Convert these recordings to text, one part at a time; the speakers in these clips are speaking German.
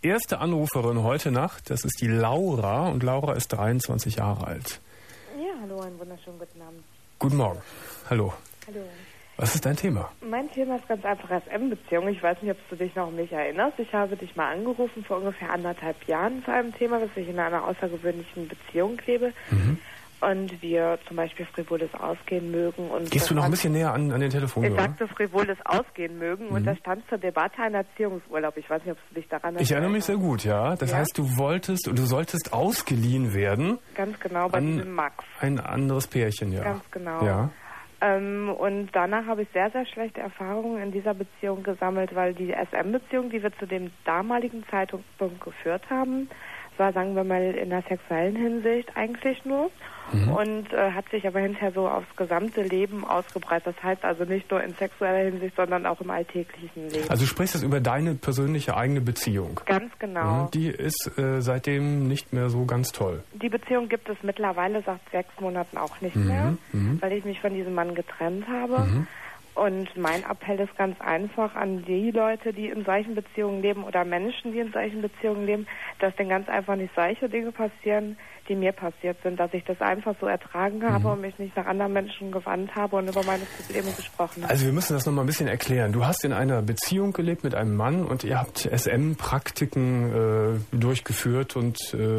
erste Anruferin heute Nacht. Das ist die Laura und Laura ist 23 Jahre alt. Ja, hallo, einen wunderschönen guten Abend. Guten Morgen. Hallo. Hallo. Was ist dein Thema? Mein Thema ist ganz einfach SM-Beziehung. Ich weiß nicht, ob du dich noch an mich erinnerst. Ich habe dich mal angerufen vor ungefähr 1,5 Jahren zu einem Thema, dass ich in einer außergewöhnlichen Beziehung lebe. Und wir zum Beispiel frivoles Ausgehen mögen. Und gehst du noch ein bisschen näher an den Telefon? Ich sagte frivoles Ausgehen mögen und da stand zur Debatte ein Erziehungsurlaub. Ich weiß nicht, ob du dich daran erinnerst. Ich erinnere mich sehr gut, ja. Das heißt, du solltest ausgeliehen werden. Ganz genau, bei diesem Max. Ein anderes Pärchen, ja. Ganz genau. Ja. Und danach habe ich sehr, sehr schlechte Erfahrungen in dieser Beziehung gesammelt, weil die SM-Beziehung, die wir zu dem damaligen Zeitpunkt geführt haben, war, sagen wir mal, in der sexuellen Hinsicht eigentlich nur und hat sich aber hinterher so aufs gesamte Leben ausgebreitet. Das heißt also nicht nur in sexueller Hinsicht, sondern auch im alltäglichen Leben. Also du sprichst jetzt über deine persönliche eigene Beziehung. Ganz genau. Die ist seitdem nicht mehr so ganz toll. Die Beziehung gibt es mittlerweile seit 6 Monaten auch nicht mehr, weil ich mich von diesem Mann getrennt habe. Und mein Appell ist ganz einfach an die Leute, die in solchen Beziehungen leben oder Menschen, die in solchen Beziehungen leben, dass denen ganz einfach nicht solche Dinge passieren, die mir passiert sind, dass ich das einfach so ertragen habe und mich nicht nach anderen Menschen gewandt habe und über meine Probleme gesprochen habe. Also wir müssen das nochmal ein bisschen erklären. Du hast in einer Beziehung gelebt mit einem Mann und ihr habt SM-Praktiken durchgeführt und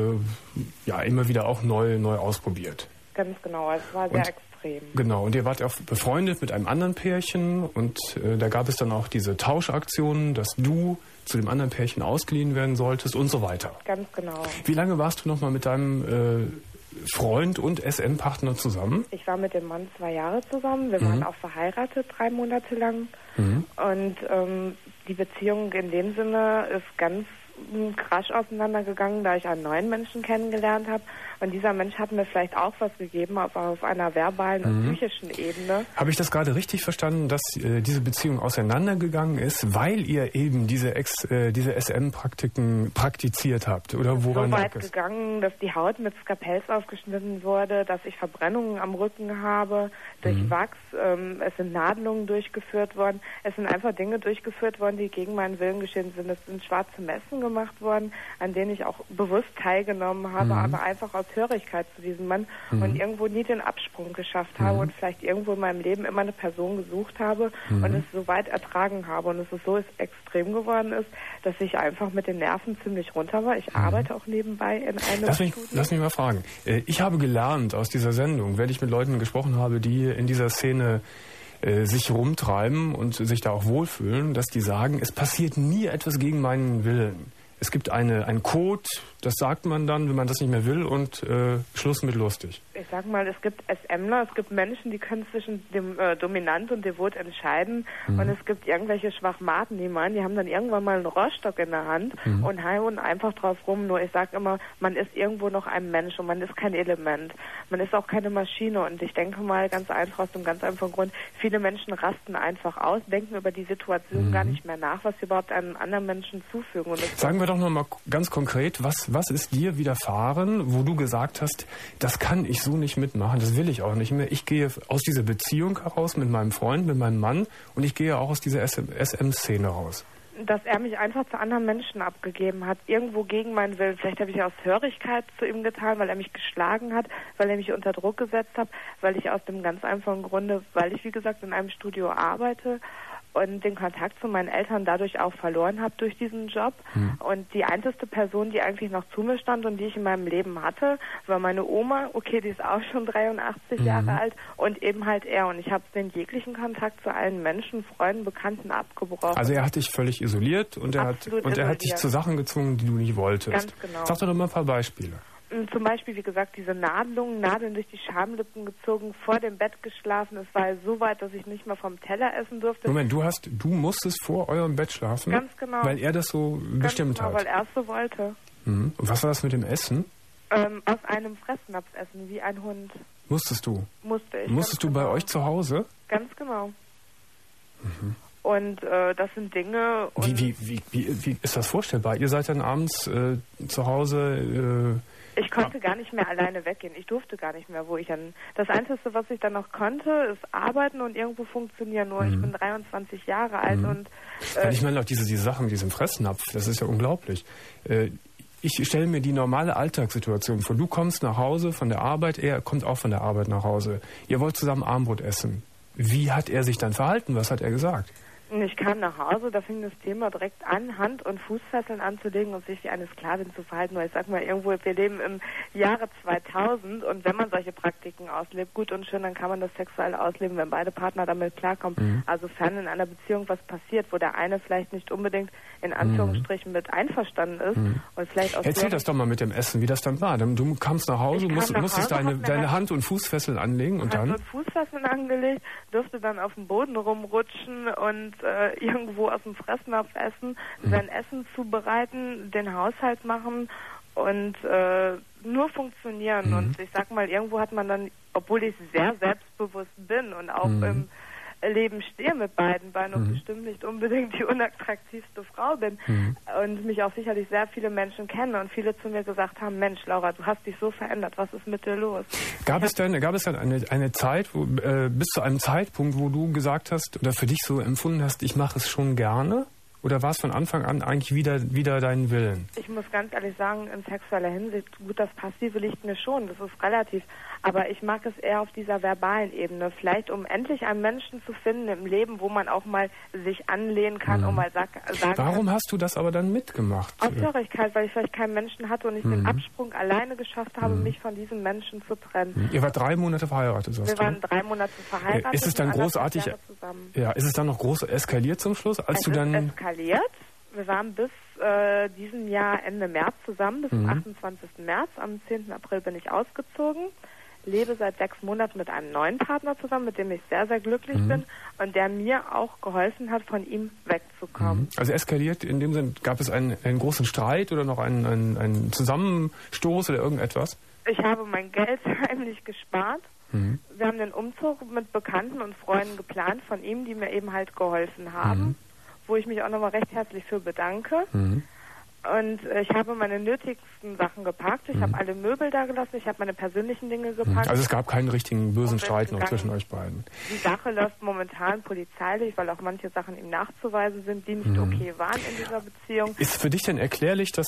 immer wieder auch neu ausprobiert. Ganz genau, es war sehr extrem. Genau, und ihr wart auch befreundet mit einem anderen Pärchen und da gab es dann auch diese Tauschaktionen, dass du zu dem anderen Pärchen ausgeliehen werden solltest und so weiter. Ganz genau. Wie lange warst du nochmal mit deinem Freund und SM-Partner zusammen? Ich war mit dem Mann 2 Jahre zusammen, wir waren auch verheiratet 3 Monate lang und die Beziehung in dem Sinne ist ganz krasch auseinandergegangen, da ich einen neuen Menschen kennengelernt habe. Und dieser Mensch hat mir vielleicht auch was gegeben, aber auf einer verbalen und psychischen Ebene. Habe ich das gerade richtig verstanden, dass diese Beziehung auseinandergegangen ist, weil ihr eben diese SM-Praktiken praktiziert habt? Oder woran so weit gegangen, dass die Haut mit Skalpells aufgeschnitten wurde, dass ich Verbrennungen am Rücken habe, durch Wachs. Es sind Nadelungen durchgeführt worden. Es sind einfach Dinge durchgeführt worden, die gegen meinen Willen geschehen sind. Es sind schwarze Messen gemacht worden, an denen ich auch bewusst teilgenommen habe, aber einfach aus Hörigkeit zu diesem Mann und irgendwo nie den Absprung geschafft habe und vielleicht irgendwo in meinem Leben immer eine Person gesucht habe und es so weit ertragen habe und es ist so extrem geworden ist, dass ich einfach mit den Nerven ziemlich runter war. Ich arbeite auch nebenbei in einem Studio. Lass mich mal fragen. Ich habe gelernt aus dieser Sendung, wenn ich mit Leuten gesprochen habe, die in dieser Szene sich rumtreiben und sich da auch wohlfühlen, dass die sagen, es passiert nie etwas gegen meinen Willen. Es gibt einen Code, das sagt man dann, wenn man das nicht mehr will und Schluss mit lustig. Ich sag mal, es gibt SMler, es gibt Menschen, die können zwischen dem Dominant und Devot entscheiden und es gibt irgendwelche Schwachmaten, die haben dann irgendwann mal einen Rohrstock in der Hand und hauen einfach drauf rum. Nur ich sag immer, man ist irgendwo noch ein Mensch und man ist kein Element. Man ist auch keine Maschine und ich denke mal ganz einfach aus dem ganz einfachen Grund, viele Menschen rasten einfach aus, denken über die Situation gar nicht mehr nach, was sie überhaupt einem anderen Menschen zufügen. Und sagen wir doch noch mal ganz konkret, was ist dir widerfahren, wo du gesagt hast, das kann ich so nicht mitmachen, das will ich auch nicht mehr. Ich gehe aus dieser Beziehung heraus mit meinem Freund, mit meinem Mann und ich gehe auch aus dieser SM-Szene raus. Dass er mich einfach zu anderen Menschen abgegeben hat, irgendwo gegen meinen Willen. Vielleicht habe ich aus Hörigkeit zu ihm getan, weil er mich geschlagen hat, weil er mich unter Druck gesetzt hat, weil ich aus dem ganz einfachen Grunde, weil ich, wie gesagt, in einem Studio arbeite und den Kontakt zu meinen Eltern dadurch auch verloren habe durch diesen Job. Und die einzige Person, die eigentlich noch zu mir stand und die ich in meinem Leben hatte, war meine Oma. Okay, die ist auch schon 83 Jahre alt und eben halt er. Und ich habe den jeglichen Kontakt zu allen Menschen, Freunden, Bekannten abgebrochen. Also er hat dich völlig isoliert und er hat dich zu Sachen gezwungen, die du nicht wolltest. Ganz genau. Sag doch mal ein paar Beispiele. Zum Beispiel, wie gesagt, diese Nadeln durch die Schamlippen gezogen, vor dem Bett geschlafen. Es war so weit, dass ich nicht mehr vom Teller essen durfte. Moment, du musstest vor eurem Bett schlafen? Ganz genau. Weil er das so bestimmt hat? Weil er es so wollte. Und was war das mit dem Essen? Aus einem Fressnapf essen, wie ein Hund. Musstest du? Musste ich. Musstest du bei euch zu Hause? Ganz genau. Und das sind Dinge... Wie ist das vorstellbar? Ihr seid dann abends zu Hause... konnte gar nicht mehr alleine weggehen. Ich durfte gar nicht mehr, das Einzige, was ich dann noch konnte, ist arbeiten und irgendwo funktionieren. Nur ich bin 23 Jahre alt und... ich meine auch diese Sachen mit diesem Fressnapf, das ist ja unglaublich. Ich stelle mir die normale Alltagssituation vor. Du kommst nach Hause von der Arbeit, er kommt auch von der Arbeit nach Hause. Ihr wollt zusammen Abendbrot essen. Wie hat er sich dann verhalten? Was hat er gesagt? Ich kam nach Hause, da fing das Thema direkt an, Hand- und Fußfesseln anzulegen und sich wie eine Sklavin zu verhalten. Weil ich sag mal, wir leben im Jahre 2000 und wenn man solche Praktiken auslebt, gut und schön, dann kann man das sexuell ausleben, wenn beide Partner damit klarkommen. Also fern in einer Beziehung was passiert, wo der eine vielleicht nicht unbedingt in Anführungsstrichen mit einverstanden ist und vielleicht aus... Erzähl das doch mal mit dem Essen, wie das dann war. Du kamst nach Hause, musstest deine Hand- und Fußfesseln anlegen und dann... Hand- und Fußfesseln angelegt, durfte dann auf dem Boden rumrutschen und irgendwo aus dem Fressnapf essen, sein Essen zubereiten, den Haushalt machen und nur funktionieren. Und ich sag mal, irgendwo hat man dann, obwohl ich sehr selbstbewusst bin und auch im Leben stehe mit beiden Beinen und bestimmt nicht unbedingt die unattraktivste Frau bin und mich auch sicherlich sehr viele Menschen kennen und viele zu mir gesagt haben, Mensch, Laura, du hast dich so verändert, was ist mit dir los? Gab es dann eine Zeit, bis zu einem Zeitpunkt, wo du gesagt hast oder für dich so empfunden hast, ich mache es schon gerne? Oder war es von Anfang an eigentlich wieder dein Willen? Ich muss ganz ehrlich sagen, in sexueller Hinsicht, gut, das Passive liegt mir schon, das ist relativ. Aber ich mag es eher auf dieser verbalen Ebene. Vielleicht, um endlich einen Menschen zu finden im Leben, wo man auch mal sich anlehnen kann und mal sagen Warum hast du das aber dann mitgemacht? Aus Traurigkeit, weil ich vielleicht keinen Menschen hatte und ich den Absprung alleine geschafft habe, mich von diesem Menschen zu trennen. Ihr wart 3 Monate verheiratet, sagst du? Wir waren 3 Monate verheiratet. Ist es dann großartig? Ja, ist es dann noch groß eskaliert zum Schluss, als du dann... Eskaliert. Wir waren bis diesem Jahr Ende März zusammen, bis zum 28. März. Am 10. April bin ich ausgezogen. Lebe seit 6 Monaten mit einem neuen Partner zusammen, mit dem ich sehr, sehr glücklich bin und der mir auch geholfen hat, von ihm wegzukommen. Also eskaliert in dem Sinn, gab es einen großen Streit oder noch einen Zusammenstoß oder irgendetwas? Ich habe mein Geld heimlich gespart. Wir haben den Umzug mit Bekannten und Freunden geplant von ihm, die mir eben halt geholfen haben, wo ich mich auch nochmal recht herzlich für bedanke. Und ich habe meine nötigsten Sachen gepackt. Ich habe alle Möbel da gelassen. Ich habe meine persönlichen Dinge gepackt. Also es gab keinen richtigen bösen Streit noch zwischen euch beiden. Die Sache läuft momentan polizeilich, weil auch manche Sachen ihm nachzuweisen sind, die nicht okay waren in dieser Beziehung. Ist für dich denn erklärlich, dass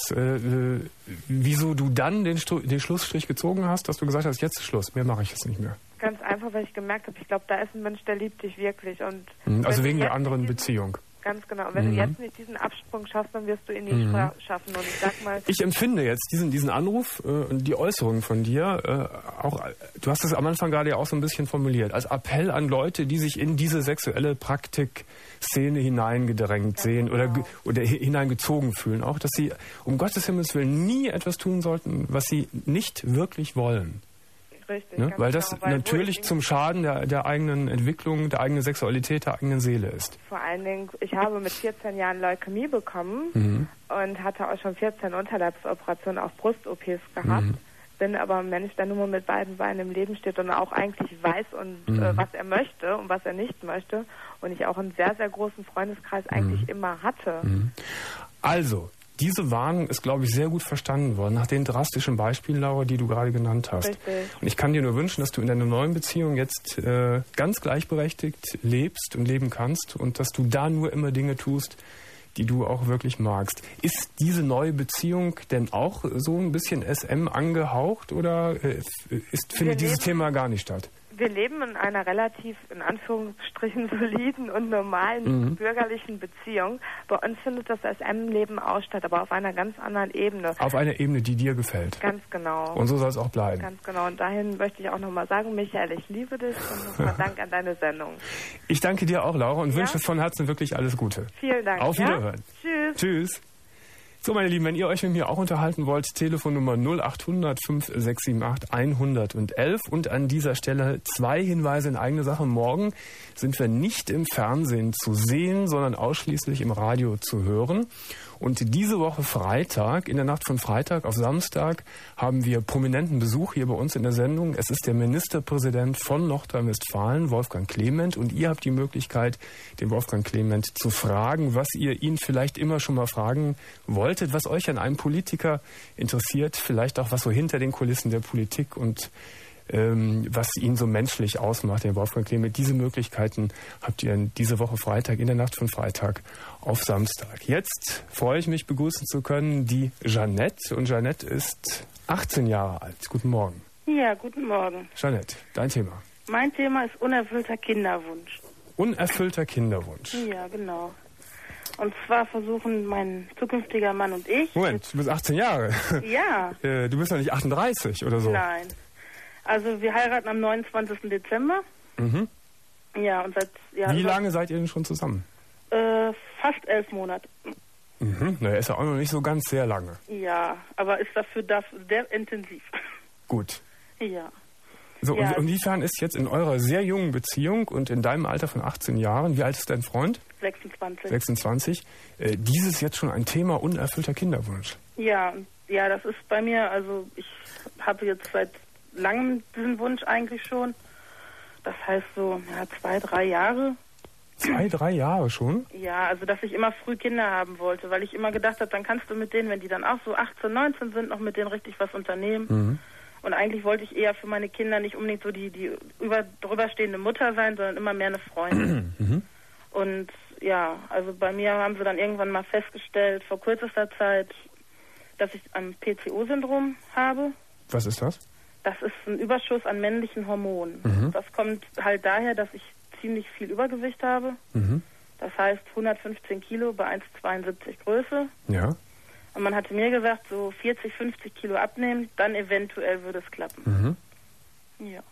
wieso du dann den Schlussstrich gezogen hast, dass du gesagt hast, jetzt ist Schluss, mehr mache ich jetzt nicht mehr? Ganz einfach, weil ich gemerkt habe, ich glaube, da ist ein Mensch, der liebt dich wirklich. Und also wegen der anderen Beziehung. Ganz genau. Und wenn du jetzt nicht diesen Absprung schaffst, dann wirst du ihn nicht schaffen. Und ich sag mal... Ich empfinde jetzt diesen Anruf und die Äußerungen von dir, auch, du hast es am Anfang gerade ja auch so ein bisschen formuliert, als Appell an Leute, die sich in diese sexuelle Praktikszene hineingedrängt sehen oder hineingezogen fühlen, auch, dass sie um Gottes Himmels Willen nie etwas tun sollten, was sie nicht wirklich wollen. Richtig, ne? Weil das natürlich zum Schaden der eigenen Entwicklung, der eigenen Sexualität, der eigenen Seele ist. Vor allen Dingen, ich habe mit 14 Jahren Leukämie bekommen und hatte auch schon 14 Unterleibsoperationen, auch Brust-OPs gehabt. Bin aber ein Mensch, der nur mal mit beiden Beinen im Leben steht und auch eigentlich weiß, was er möchte und was er nicht möchte. Und ich auch einen sehr, sehr großen Freundeskreis eigentlich immer hatte. Also... Diese Warnung ist, glaube ich, sehr gut verstanden worden, nach den drastischen Beispielen, Laura, die du gerade genannt hast. Richtig. Und ich kann dir nur wünschen, dass du in deiner neuen Beziehung jetzt ganz gleichberechtigt lebst und leben kannst und dass du da nur immer Dinge tust, die du auch wirklich magst. Ist diese neue Beziehung denn auch so ein bisschen SM angehaucht oder findet dieses Thema gar nicht statt? Wir leben in einer relativ, in Anführungsstrichen, soliden und normalen bürgerlichen Beziehung. Bei uns findet das SM-Leben auch statt, aber auf einer ganz anderen Ebene. Auf einer Ebene, die dir gefällt. Ganz genau. Und so soll es auch bleiben. Ganz genau. Und dahin möchte ich auch nochmal sagen, Michael, ich liebe dich und nochmal Dank an deine Sendung. Ich danke dir auch, Laura, und wünsche von Herzen wirklich alles Gute. Vielen Dank. Auf Wiederhören. Tschüss. Tschüss. So, meine Lieben, wenn ihr euch mit mir auch unterhalten wollt, Telefonnummer 0800 5678 111. Und an dieser Stelle 2 Hinweise in eigene Sache. Morgen sind wir nicht im Fernsehen zu sehen, sondern ausschließlich im Radio zu hören. Und diese Woche Freitag, in der Nacht von Freitag auf Samstag, haben wir prominenten Besuch hier bei uns in der Sendung. Es ist der Ministerpräsident von Nordrhein-Westfalen, Wolfgang Clement. Und ihr habt die Möglichkeit, den Wolfgang Clement zu fragen, was ihr ihn vielleicht immer schon mal fragen wolltet, was euch an einem Politiker interessiert, vielleicht auch was so hinter den Kulissen der Politik und was ihn so menschlich ausmacht, den Wolfgang Clement. Diese Möglichkeiten habt ihr diese Woche Freitag, in der Nacht von Freitag auf Samstag. Jetzt freue ich mich, begrüßen zu können die Jeanette. Und Jeanette ist 18 Jahre alt. Guten Morgen. Ja, guten Morgen. Jeanette, dein Thema. Mein Thema ist unerfüllter Kinderwunsch. Unerfüllter Kinderwunsch. Ja, genau. Und zwar versuchen mein zukünftiger Mann und ich... Moment, du bist 18 Jahre. Ja. Du bist doch nicht 38 oder so. Nein. Also wir heiraten am 29. Dezember. Mhm. Ja, und seit... Ja, wie lange seid ihr denn schon zusammen? Fast 11 Monate. Mhm. Na, ist ja auch noch nicht so ganz sehr lange. Ja, aber ist dafür sehr intensiv. Gut. Ja. So, ja. Und inwiefern ist jetzt in eurer sehr jungen Beziehung und in deinem Alter von 18 Jahren, wie alt ist dein Freund? 26. 26. Dieses jetzt schon ein Thema unerfüllter Kinderwunsch? Ja, das ist bei mir, also ich habe jetzt seit langem diesen Wunsch eigentlich schon. Das heißt so, 2, 3 Jahre. 2, 3 Jahre schon? Ja, also dass ich immer früh Kinder haben wollte, weil ich immer gedacht habe, dann kannst du mit denen, wenn die dann auch so 18, 19 sind, noch mit denen richtig was unternehmen. Mhm. Und eigentlich wollte ich eher für meine Kinder nicht unbedingt so die drüberstehende Mutter sein, sondern immer mehr eine Freundin. Mhm. Und ja, also bei mir haben sie dann irgendwann mal festgestellt, vor kürzester Zeit, dass ich ein PCO-Syndrom habe. Was ist das? Das ist ein Überschuss an männlichen Hormonen. Mhm. Das kommt halt daher, dass ich ziemlich viel Übergewicht habe. Mhm. Das heißt 115 Kilo bei 1,72 Größe. Ja. Und man hatte mir gesagt, so 40, 50 Kilo abnehmen, dann eventuell würde es klappen. Mhm. Ja.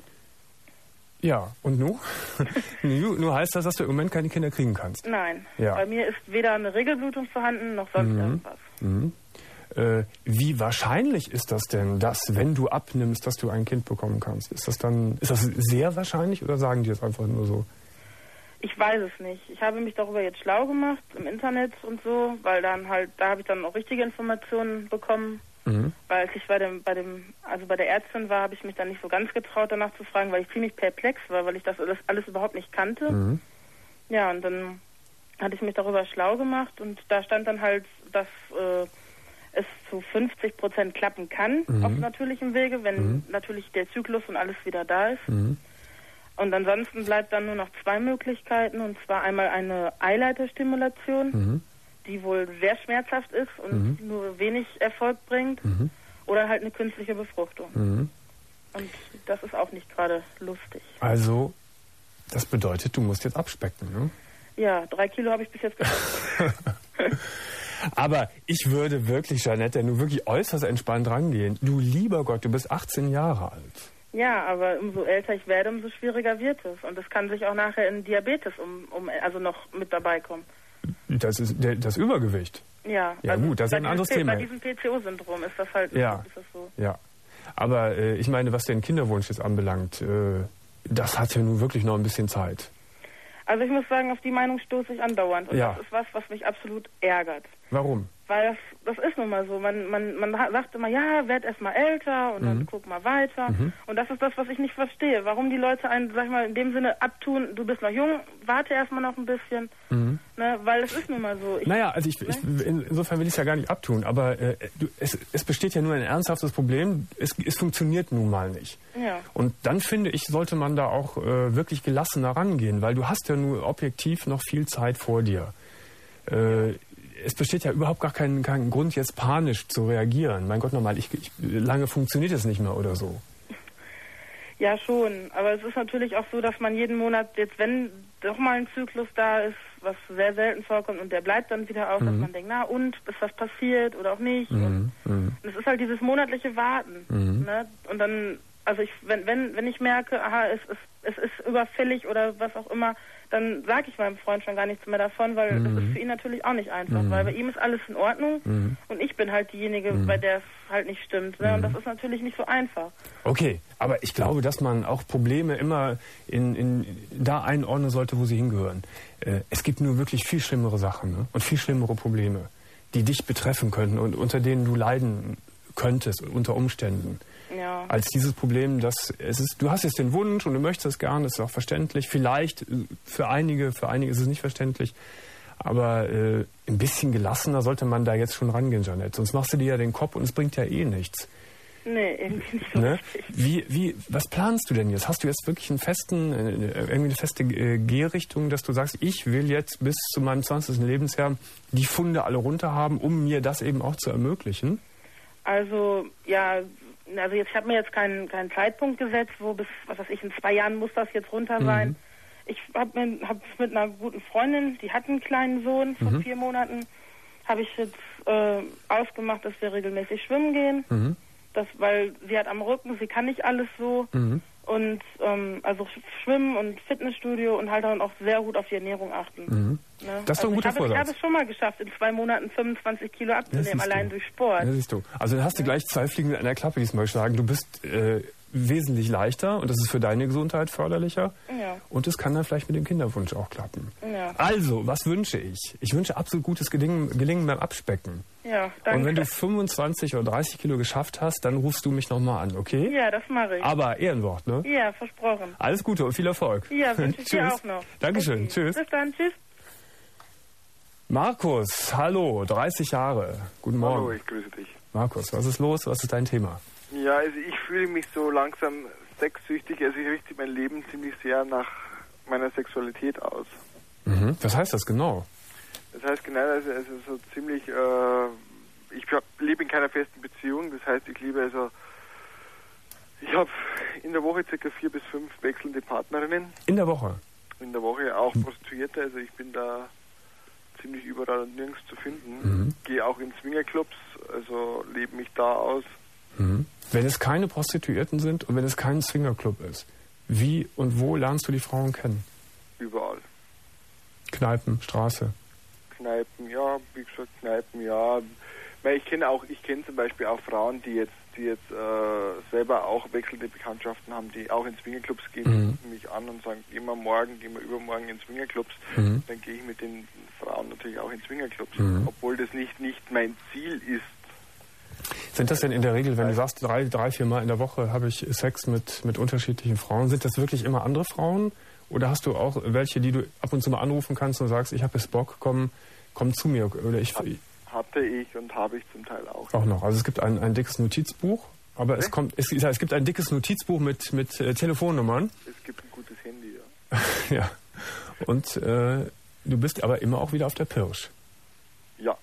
Ja, und nun? Nur heißt das, dass du im Moment keine Kinder kriegen kannst? Nein. Ja. Bei mir ist weder eine Regelblutung vorhanden, noch sonst irgendwas. Mhm. Wie wahrscheinlich ist das denn, dass, wenn du abnimmst, dass du ein Kind bekommen kannst? Ist das sehr wahrscheinlich oder sagen die das einfach nur so? Ich weiß es nicht. Ich habe mich darüber jetzt schlau gemacht im Internet und so, weil dann halt, da habe ich dann auch richtige Informationen bekommen. Mhm. Weil als ich bei der Ärztin war, habe ich mich dann nicht so ganz getraut, danach zu fragen, weil ich ziemlich perplex war, weil ich das alles überhaupt nicht kannte. Mhm. Ja, und dann hatte ich mich darüber schlau gemacht und da stand dann halt, dass es zu 50% klappen kann auf natürlichem Wege, wenn natürlich der Zyklus und alles wieder da ist. Mhm. Und ansonsten bleibt dann nur noch 2 Möglichkeiten, und zwar einmal eine Eileiterstimulation, die wohl sehr schmerzhaft ist und nur wenig Erfolg bringt, oder halt eine künstliche Befruchtung. Mhm. Und das ist auch nicht gerade lustig. Also, das bedeutet, du musst jetzt abspecken, ne? Ja, 3 Kilo habe ich bis jetzt geschafft. Aber ich würde wirklich, Jeanette, nur wirklich äußerst entspannt rangehen. Du lieber Gott, du bist 18 Jahre alt. Ja, aber umso älter ich werde, umso schwieriger wird es. Und es kann sich auch nachher in Diabetes also noch mit dabei kommen. Das ist das Übergewicht. Ja, ja also gut, das ist ein anderes Thema. Bei diesem PCO-Syndrom ist das halt ist das so. Ja, aber ich meine, was den Kinderwunsch jetzt anbelangt, das hat ja nun wirklich noch ein bisschen Zeit. Also ich muss sagen, auf die Meinung stoße ich andauernd. Und ja. Das ist was mich absolut ärgert. Warum? Weil das ist nun mal so. Man sagt immer, ja, werd erst mal älter und dann guck mal weiter. Und das ist das, was ich nicht verstehe. Warum die Leute einen, sag ich mal, in dem Sinne abtun, du bist noch jung, warte erst mal noch ein bisschen. Ne? Weil es ist nun mal so. Also insofern will ich es ja gar nicht abtun, aber es besteht ja nur ein ernsthaftes Problem. Es funktioniert nun mal nicht. Ja. Und dann finde ich, sollte man da auch wirklich gelassener rangehen, weil du hast ja nur objektiv noch viel Zeit vor dir. Es besteht ja überhaupt gar keinen Grund, jetzt panisch zu reagieren. Mein Gott, nochmal, lange funktioniert es nicht mehr oder so. Ja, schon. Aber es ist natürlich auch so, dass man jeden Monat, jetzt wenn doch mal ein Zyklus da ist, was sehr selten vorkommt und der bleibt dann wieder auf, dass man denkt, na und, ist was passiert oder auch nicht. Und es ist halt dieses monatliche Warten. Ne? Und dann, also wenn ich merke, aha, es ist überfällig oder was auch immer, dann sage ich meinem Freund schon gar nichts mehr davon, weil das ist für ihn natürlich auch nicht einfach, weil bei ihm ist alles in Ordnung und ich bin halt diejenige, bei der es halt nicht stimmt. Ne? Und das ist natürlich nicht so einfach. Okay, aber ich glaube, dass man auch Probleme immer da einordnen sollte, wo sie hingehören. Es gibt nur wirklich viel schlimmere Sachen, ne? Und viel schlimmere Probleme. die dich betreffen könnten und unter denen du leiden könntest, unter Umständen. Ja. Als dieses Problem, dass du hast jetzt den Wunsch und du möchtest es gern, das ist auch verständlich. Vielleicht für einige ist es nicht verständlich. Aber ein bisschen gelassener sollte man da jetzt schon rangehen, Jeanette. Sonst machst du dir ja den Kopf und es bringt ja eh nichts. Nee, irgendwie nicht so ne? richtig. Was planst du denn jetzt? Hast du jetzt wirklich irgendwie eine feste Gehrichtung, dass du sagst, ich will jetzt bis zu meinem 20. Lebensjahr die Funde alle runter haben, um mir das eben auch zu ermöglichen? Also, ja, ich habe mir jetzt keinen Zeitpunkt gesetzt, wo bis, was weiß ich, in 2 Jahren muss das jetzt runter sein. Ich habe mit einer guten Freundin, die hat einen kleinen Sohn von 4 Monaten, habe ich jetzt ausgemacht, dass wir regelmäßig schwimmen gehen. Weil sie hat am Rücken, sie kann nicht alles so. Und also Schwimmen und Fitnessstudio und halt dann auch sehr gut auf die Ernährung achten. Ne? Das ist doch ein guter Vorsatz. Ich habe es schon mal geschafft, in 2 Monaten 25 Kilo abzunehmen, allein durch Sport. Ja, siehst du. Also dann hast du gleich 2 Fliegen mit einer Klappe diesmal geschlagen. Du bist wesentlich leichter und das ist für deine Gesundheit förderlicher. Ja. Und es kann dann vielleicht mit dem Kinderwunsch auch klappen. Ja. Also, was wünsche ich? Ich wünsche absolut gutes Gelingen beim Abspecken. Ja, danke. Und wenn du 25 oder 30 Kilo geschafft hast, dann rufst du mich nochmal an, okay? Ja, das mache ich. Aber Ehrenwort, ne? Ja, versprochen. Alles Gute und viel Erfolg. Ja, wünsche ich dir auch noch. Dankeschön. Okay. Tschüss. Bis dann. Tschüss. Markus, hallo, 30 Jahre. Guten Morgen. Hallo, ich grüße dich. Markus, was ist los? Was ist dein Thema? Ja, also ich fühle mich so langsam sexsüchtig. Also ich richte mein Leben ziemlich sehr nach meiner Sexualität aus. Was heißt das genau? Das heißt genau, also so ziemlich, ich lebe in keiner festen Beziehung. Das heißt, ich habe in der Woche ca. 4 bis 5 wechselnde Partnerinnen. In der Woche? In der Woche auch Prostituierte. Also ich bin da ziemlich überall und nirgends zu finden. Gehe auch in Swingerclubs, also lebe mich da aus. Wenn es keine Prostituierten sind und wenn es kein Swingerclub ist, wie und wo lernst du die Frauen kennen? Überall. Kneipen, Straße? Kneipen, ja, wie gesagt, Kneipen, ja. Ich kenne zum Beispiel auch Frauen, die jetzt selber auch wechselnde Bekanntschaften haben, die auch in Swingerclubs gehen, rufen mich an und sagen, gehen wir morgen, gehen wir übermorgen in Swingerclubs. Dann gehe ich mit den Frauen natürlich auch in Swingerclubs, obwohl das nicht mein Ziel ist. Sind das denn in der Regel, wenn du sagst, 3-4 Mal in der Woche habe ich Sex mit unterschiedlichen Frauen, sind das wirklich immer andere Frauen? Oder hast du auch welche, die du ab und zu mal anrufen kannst und sagst, ich habe jetzt Bock, komm zu mir? Oder hatte ich und habe ich zum Teil auch. Auch noch. Also es gibt ein dickes Notizbuch, aber es gibt ein dickes Notizbuch mit Telefonnummern. Es gibt ein gutes Handy, ja. Ja. Und du bist aber immer auch wieder auf der Pirsch. Ja.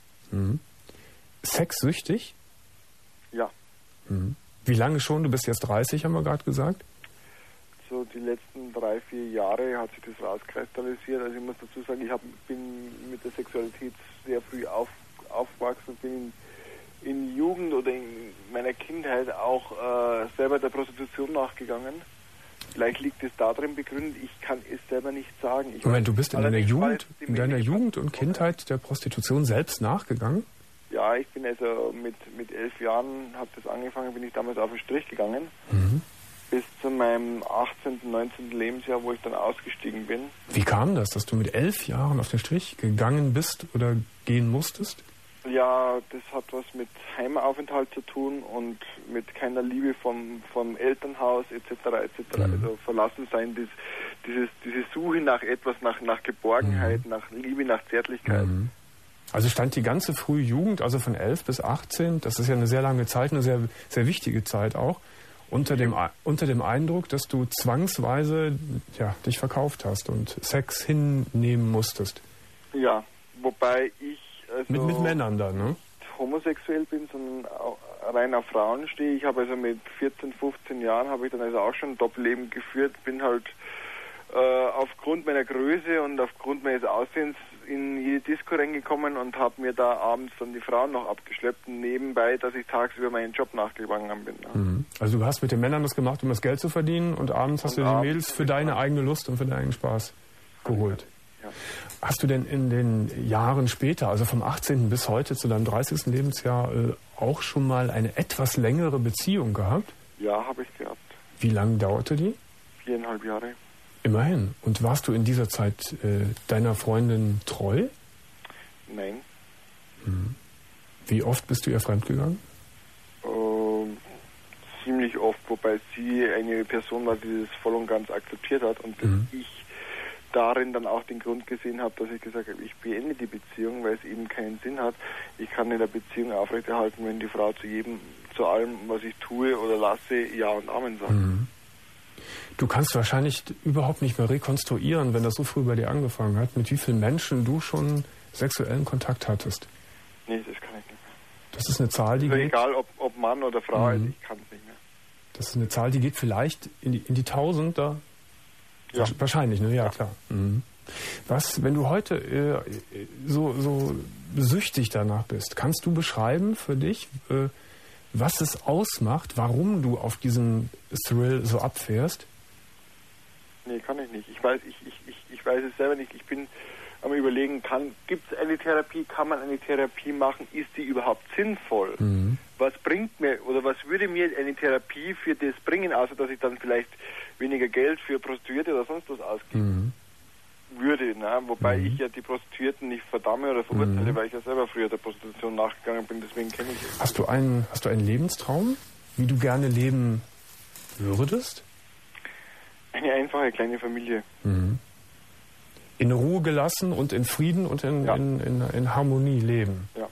Sexsüchtig? Ja. Wie lange schon? Du bist jetzt 30, haben wir gerade gesagt. So die letzten 3-4 Jahre hat sich das rauskristallisiert. Also ich muss dazu sagen, bin mit der Sexualität sehr früh aufgewachsen, bin in Jugend oder in meiner Kindheit auch selber der Prostitution nachgegangen. Vielleicht liegt es darin begründet, ich kann es selber nicht sagen. Moment, du bist in deiner Jugend und Kindheit der Prostitution selbst nachgegangen? Ja, ich bin also mit 11 Jahren, habe das angefangen, bin ich damals auf den Strich gegangen. Bis zu meinem 18., 19. Lebensjahr, wo ich dann ausgestiegen bin. Wie kam das, dass du mit 11 Jahren auf den Strich gegangen bist oder gehen musstest? Ja, das hat was mit Heimaufenthalt zu tun und mit keiner Liebe vom Elternhaus etc. Also verlassen sein, diese Suche nach etwas, nach Geborgenheit, nach Liebe, nach Zärtlichkeit. Also stand die ganze frühe Jugend, also von 11 bis 18, das ist ja eine sehr lange Zeit, eine sehr, sehr wichtige Zeit auch, unter dem Eindruck, dass du zwangsweise dich verkauft hast und Sex hinnehmen musstest. Ja, wobei ich mit Männern dann, ne? Homosexuell bin, sondern rein auf Frauen stehe. Ich habe also mit 14, 15 Jahren habe ich dann also auch schon ein Doppelleben geführt, bin halt aufgrund meiner Größe und aufgrund meines Aussehens in jede Disco reingekommen und habe mir da abends dann die Frauen noch abgeschleppt, nebenbei, dass ich tagsüber meinen Job nachgegangen bin. Ne? Also du hast mit den Männern das gemacht, um das Geld zu verdienen und abends hast du die Mädels für deine eigene Lust und für deinen eigenen Spaß geholt. Ja. Hast du denn in den Jahren später, also vom 18. bis heute zu deinem 30. Lebensjahr, auch schon mal eine etwas längere Beziehung gehabt? Ja, habe ich gehabt. Wie lange dauerte die? 4,5 Jahre. Immerhin. Und warst du in dieser Zeit deiner Freundin treu? Nein. Wie oft bist du ihr fremdgegangen? Ziemlich oft, wobei sie eine Person war, die das voll und ganz akzeptiert hat und dass ich darin dann auch den Grund gesehen habe, dass ich gesagt habe, ich beende die Beziehung, weil es eben keinen Sinn hat. Ich kann in der Beziehung aufrechterhalten, wenn die Frau zu allem, was ich tue oder lasse, Ja und Amen sagt. Du kannst wahrscheinlich überhaupt nicht mehr rekonstruieren, wenn das so früh bei dir angefangen hat, mit wie vielen Menschen du schon sexuellen Kontakt hattest. Nee, das kann ich nicht mehr. Das ist eine Zahl, die geht... Egal, ob Mann oder Frau, also ich kann es nicht mehr. Das ist eine Zahl, die geht vielleicht in die 1000 da? Ja. Wahrscheinlich, ne? Ja, klar. Was, wenn du heute so süchtig danach bist, kannst du beschreiben für dich, was es ausmacht, warum du auf diesen Thrill so abfährst? Nee, kann ich nicht. Ich weiß es selber nicht. Ich bin am Überlegen, gibt es eine Therapie, kann man eine Therapie machen, ist die überhaupt sinnvoll? Was bringt mir oder was würde mir eine Therapie für das bringen, außer dass ich dann vielleicht weniger Geld für Prostituierte oder sonst was ausgeben würde, ne? Wobei ich ja die Prostituierten nicht verdamme oder verurteile, weil ich ja selber früher der Prostitution nachgegangen bin, deswegen kenne ich es. Hast du einen Lebenstraum, wie du gerne leben würdest? Eine einfache kleine Familie. In Ruhe gelassen und in Frieden und in Harmonie leben. Ja.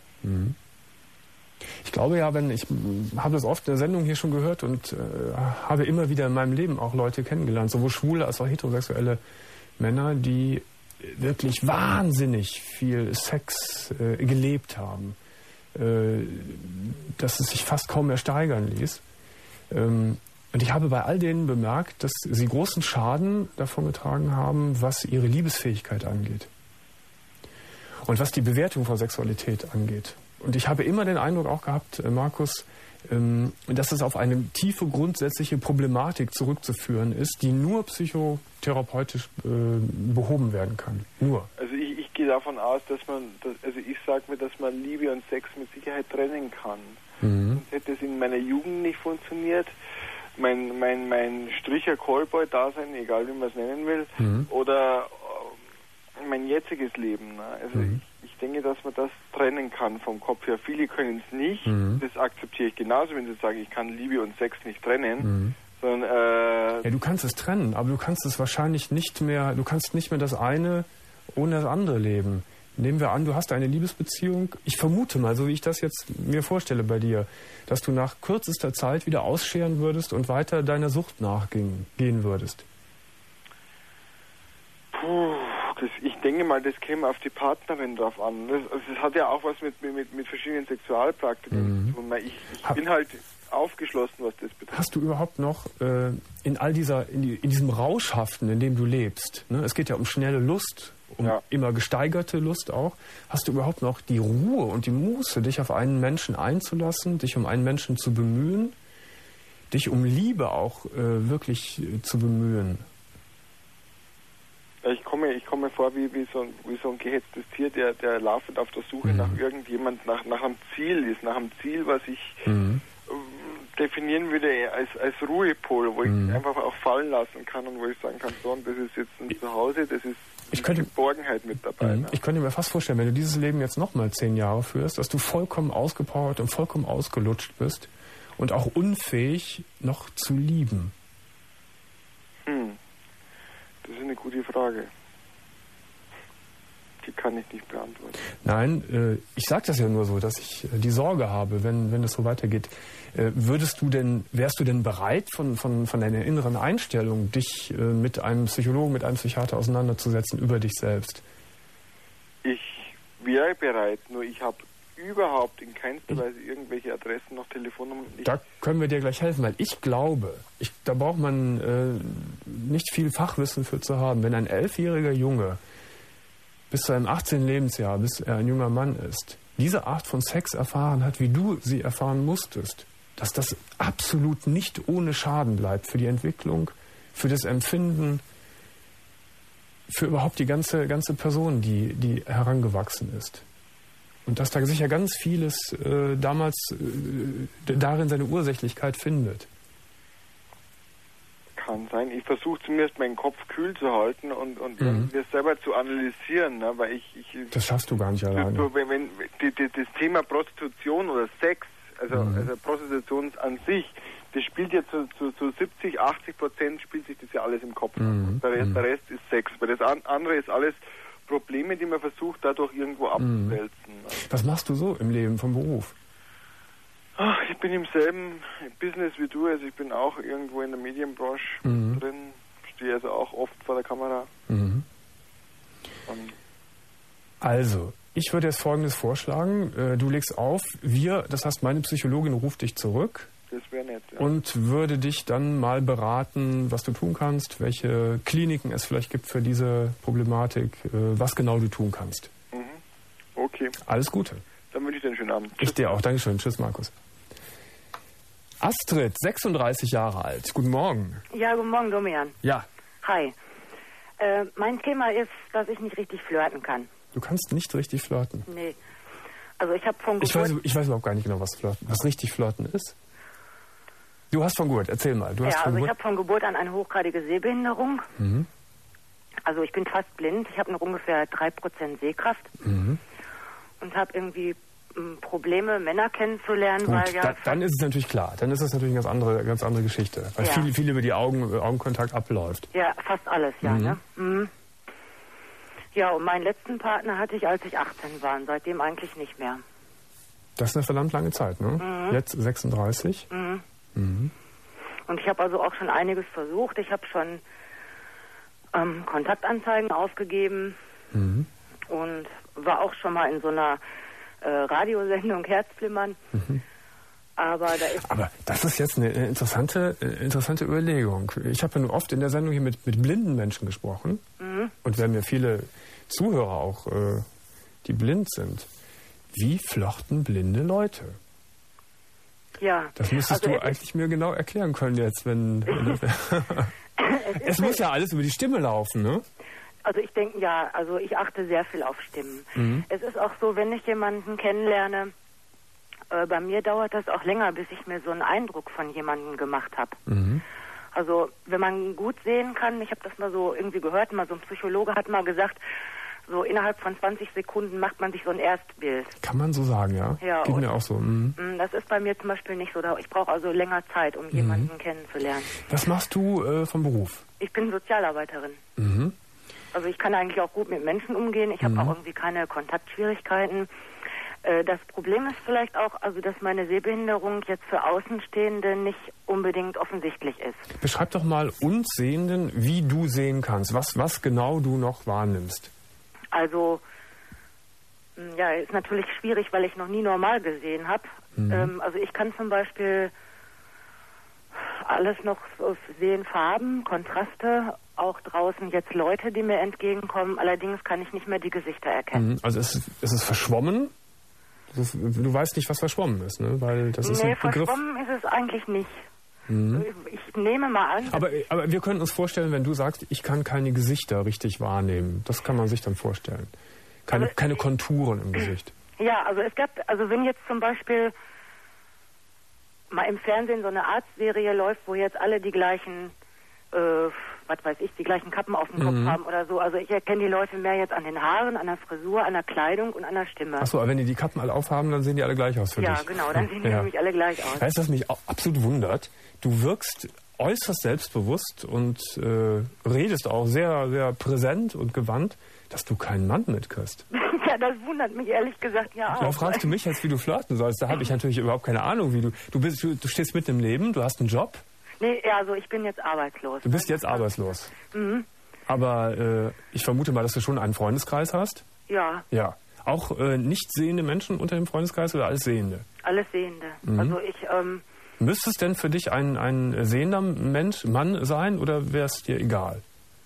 Ich glaube ja, ich habe das oft in der Sendung hier schon gehört und habe immer wieder in meinem Leben auch Leute kennengelernt, sowohl schwule als auch heterosexuelle Männer, die wirklich wahnsinnig viel Sex gelebt haben, dass es sich fast kaum mehr steigern ließ. Und ich habe bei all denen bemerkt, dass sie großen Schaden davon getragen haben, was ihre Liebesfähigkeit angeht und was die Bewertung von Sexualität angeht. Und ich habe immer den Eindruck auch gehabt, Markus, dass es auf eine tiefe grundsätzliche Problematik zurückzuführen ist, die nur psychotherapeutisch behoben werden kann. Nur. Also ich gehe davon aus, ich sage mir, dass man Liebe und Sex mit Sicherheit trennen kann. Sonst hätte es in meiner Jugend nicht funktioniert. Mein Stricher-Callboy-Dasein, egal wie man es nennen will, oder mein jetziges Leben. Ne? Also ich denke, dass man das trennen kann vom Kopf her. Viele können es nicht. Das akzeptiere ich genauso, wenn sie sagen, ich kann Liebe und Sex nicht trennen. Sondern, ja, du kannst es trennen, aber du kannst es wahrscheinlich nicht mehr, du kannst nicht mehr das eine ohne das andere leben. Nehmen wir an, du hast eine Liebesbeziehung. Ich vermute mal, so wie ich das jetzt mir vorstelle bei dir, dass du nach kürzester Zeit wieder ausscheren würdest und weiter deiner Sucht nachgehen würdest. Ich denke mal, das käme auf die Partnerin drauf an. Das hat ja auch was mit verschiedenen Sexualpraktiken zu tun. Ich bin halt aufgeschlossen, was das betrifft. Hast du überhaupt noch in diesem Rauschhaften, in dem du lebst, ne? Es geht ja um schnelle Lust, immer gesteigerte Lust auch. Hast du überhaupt noch die Ruhe und die Muße, dich auf einen Menschen einzulassen, dich um einen Menschen zu bemühen, dich um Liebe auch wirklich zu bemühen? Ich komme mir vor wie so ein gehetztes Tier, der laufend auf der Suche nach irgendjemand, nach einem Ziel ist, nach einem Ziel, was ich definieren würde als Ruhepol, wo ich einfach auch fallen lassen kann und wo ich sagen kann, so, und das ist jetzt ein Zuhause, das ist Geborgenheit mit dabei. Ne? Ich könnte mir fast vorstellen, wenn du dieses Leben jetzt nochmal 10 Jahre führst, dass du vollkommen ausgepowert und vollkommen ausgelutscht bist und auch unfähig noch zu lieben. Das ist eine gute Frage. Die kann ich nicht beantworten. Nein, ich sage das ja nur so, dass ich die Sorge habe, wenn es so weitergeht. Wärst du denn bereit, von deiner inneren Einstellung, dich mit einem Psychologen, mit einem Psychiater auseinanderzusetzen über dich selbst? Ich wäre bereit, nur ich habe überhaupt in keinster Weise irgendwelche Adressen noch Telefonnummern. Da können wir dir gleich helfen, weil ich glaube, da braucht man nicht viel Fachwissen für zu haben. Wenn ein 11-jähriger Junge bis zu seinem 18. Lebensjahr, bis er ein junger Mann ist, diese Art von Sex erfahren hat, wie du sie erfahren musstest, dass das absolut nicht ohne Schaden bleibt für die Entwicklung, für das Empfinden, für überhaupt die ganze Person, die herangewachsen ist. Und dass da sicher ganz vieles damals darin seine Ursächlichkeit findet. kann sein. Ich versuche zumindest meinen Kopf kühl zu halten und mir selber zu analysieren, ne? Weil ich das schaffst du gar nicht alleine. Wenn das Thema Prostitution oder Sex, also Prostitution an sich, das spielt ja zu 70-80% spielt sich das ja alles im Kopf. Der Rest ist Sex. Weil das andere ist alles Probleme, die man versucht dadurch irgendwo abzuwälzen. Was machst du so im Leben vom Beruf? Ach, ich bin im selben Business wie du, also ich bin auch irgendwo in der Medienbranche drin, stehe also auch oft vor der Kamera. Also, ich würde jetzt Folgendes vorschlagen. Du legst auf, das heißt meine Psychologin ruft dich zurück. Das wäre nett, ja. Und würde dich dann mal beraten, was du tun kannst, welche Kliniken es vielleicht gibt für diese Problematik, was genau du tun kannst. Okay. Alles Gute. Dann wünsche ich dir einen schönen Abend. Ich dir auch. Dankeschön. Tschüss, Markus. Astrid, 36 Jahre alt. Guten Morgen. Ja, guten Morgen, Domian. Ja. Hi. Mein Thema ist, dass ich nicht richtig flirten kann. Du kannst nicht richtig flirten? Nee. Also ich habe von Geburt... Ich weiß überhaupt gar nicht genau, was richtig flirten ist. Du hast von Geburt, erzähl mal. Ich habe von Geburt an eine hochgradige Sehbehinderung. Also ich bin fast blind. Ich habe noch ungefähr 3% Sehkraft. Und habe irgendwie Probleme, Männer kennenzulernen, Gut, weil ja... Dann ist es natürlich klar. Dann ist es natürlich eine ganz andere Geschichte. Weil viel über die Augenkontakt abläuft. Ja, fast alles, ja. Ne? Ja, und meinen letzten Partner hatte ich, als ich 18 war. Und seitdem eigentlich nicht mehr. Das ist eine verdammt lange Zeit, ne? Jetzt 36. Und ich habe also auch schon einiges versucht. Ich habe schon Kontaktanzeigen aufgegeben und war auch schon mal in so einer Radiosendung Herzflimmern. Aber das ist jetzt eine interessante Überlegung. Ich habe ja nur oft in der Sendung hier mit blinden Menschen gesprochen. Und wir haben ja viele Zuhörer auch, die blind sind. Wie flochten blinde Leute? Ja. Das müsstest du eigentlich mir genau erklären können jetzt, wenn es muss ja alles über die Stimme laufen, ne? Also ich denke, ich achte sehr viel auf Stimmen. Es ist auch so, wenn ich jemanden kennenlerne, bei mir dauert das auch länger, bis ich mir so einen Eindruck von jemandem gemacht habe. Also wenn man gut sehen kann, ich habe das mal so irgendwie gehört, mal so ein Psychologe hat mal gesagt, so innerhalb von 20 Sekunden macht man sich so ein Erstbild. Kann man so sagen, ja? Ja. Geht mir auch so. Das ist bei mir zum Beispiel nicht so. Ich brauche also länger Zeit, um jemanden kennenzulernen. Was machst du vom Beruf? Ich bin Sozialarbeiterin. Also ich kann eigentlich auch gut mit Menschen umgehen. Ich habe auch irgendwie keine Kontaktschwierigkeiten. Das Problem ist vielleicht auch, also dass meine Sehbehinderung jetzt für Außenstehende nicht unbedingt offensichtlich ist. Beschreib doch mal uns Sehenden, wie du sehen kannst, was genau du noch wahrnimmst. Also, ist natürlich schwierig, weil ich noch nie normal gesehen habe. Also ich kann zum Beispiel alles noch so sehen, Farben, Kontraste, auch draußen jetzt Leute, die mir entgegenkommen. Allerdings kann ich nicht mehr die Gesichter erkennen. Also es ist verschwommen? Du weißt nicht, was verschwommen ist, ne? Weil das ist ein Begriff. Verschwommen ist es eigentlich nicht. Ich nehme mal an. Aber wir können uns vorstellen, wenn du sagst, ich kann keine Gesichter richtig wahrnehmen. Das kann man sich dann vorstellen. Keine Konturen im Gesicht. Ja, also wenn jetzt zum Beispiel mal im Fernsehen so eine Arztserie läuft, wo jetzt alle die gleichen, die gleichen Kappen auf dem Kopf haben oder so. Also ich erkenne die Leute mehr jetzt an den Haaren, an der Frisur, an der Kleidung und an der Stimme. Achso, aber wenn die Kappen alle aufhaben, dann sehen die alle gleich aus für dich. Ja, genau, dann sehen die nämlich alle gleich aus. Weißt du, was mich absolut wundert? Du wirkst äußerst selbstbewusst und redest auch sehr, sehr präsent und gewandt, dass du keinen Mann mitkriegst. Ja, das wundert mich ehrlich gesagt ja auch. Da fragst du mich jetzt, wie du flirten sollst. Da habe ich natürlich überhaupt keine Ahnung, wie du stehst mitten im Leben, du hast einen Job. Nee, also ich bin jetzt arbeitslos. Du bist jetzt arbeitslos. Aber ich vermute mal, dass du schon einen Freundeskreis hast. Ja. Ja. Auch nicht sehende Menschen unter dem Freundeskreis oder alles Sehende? Alles Sehende. Also ich... Müsste es denn für dich ein sehender Mann sein oder wäre es dir egal?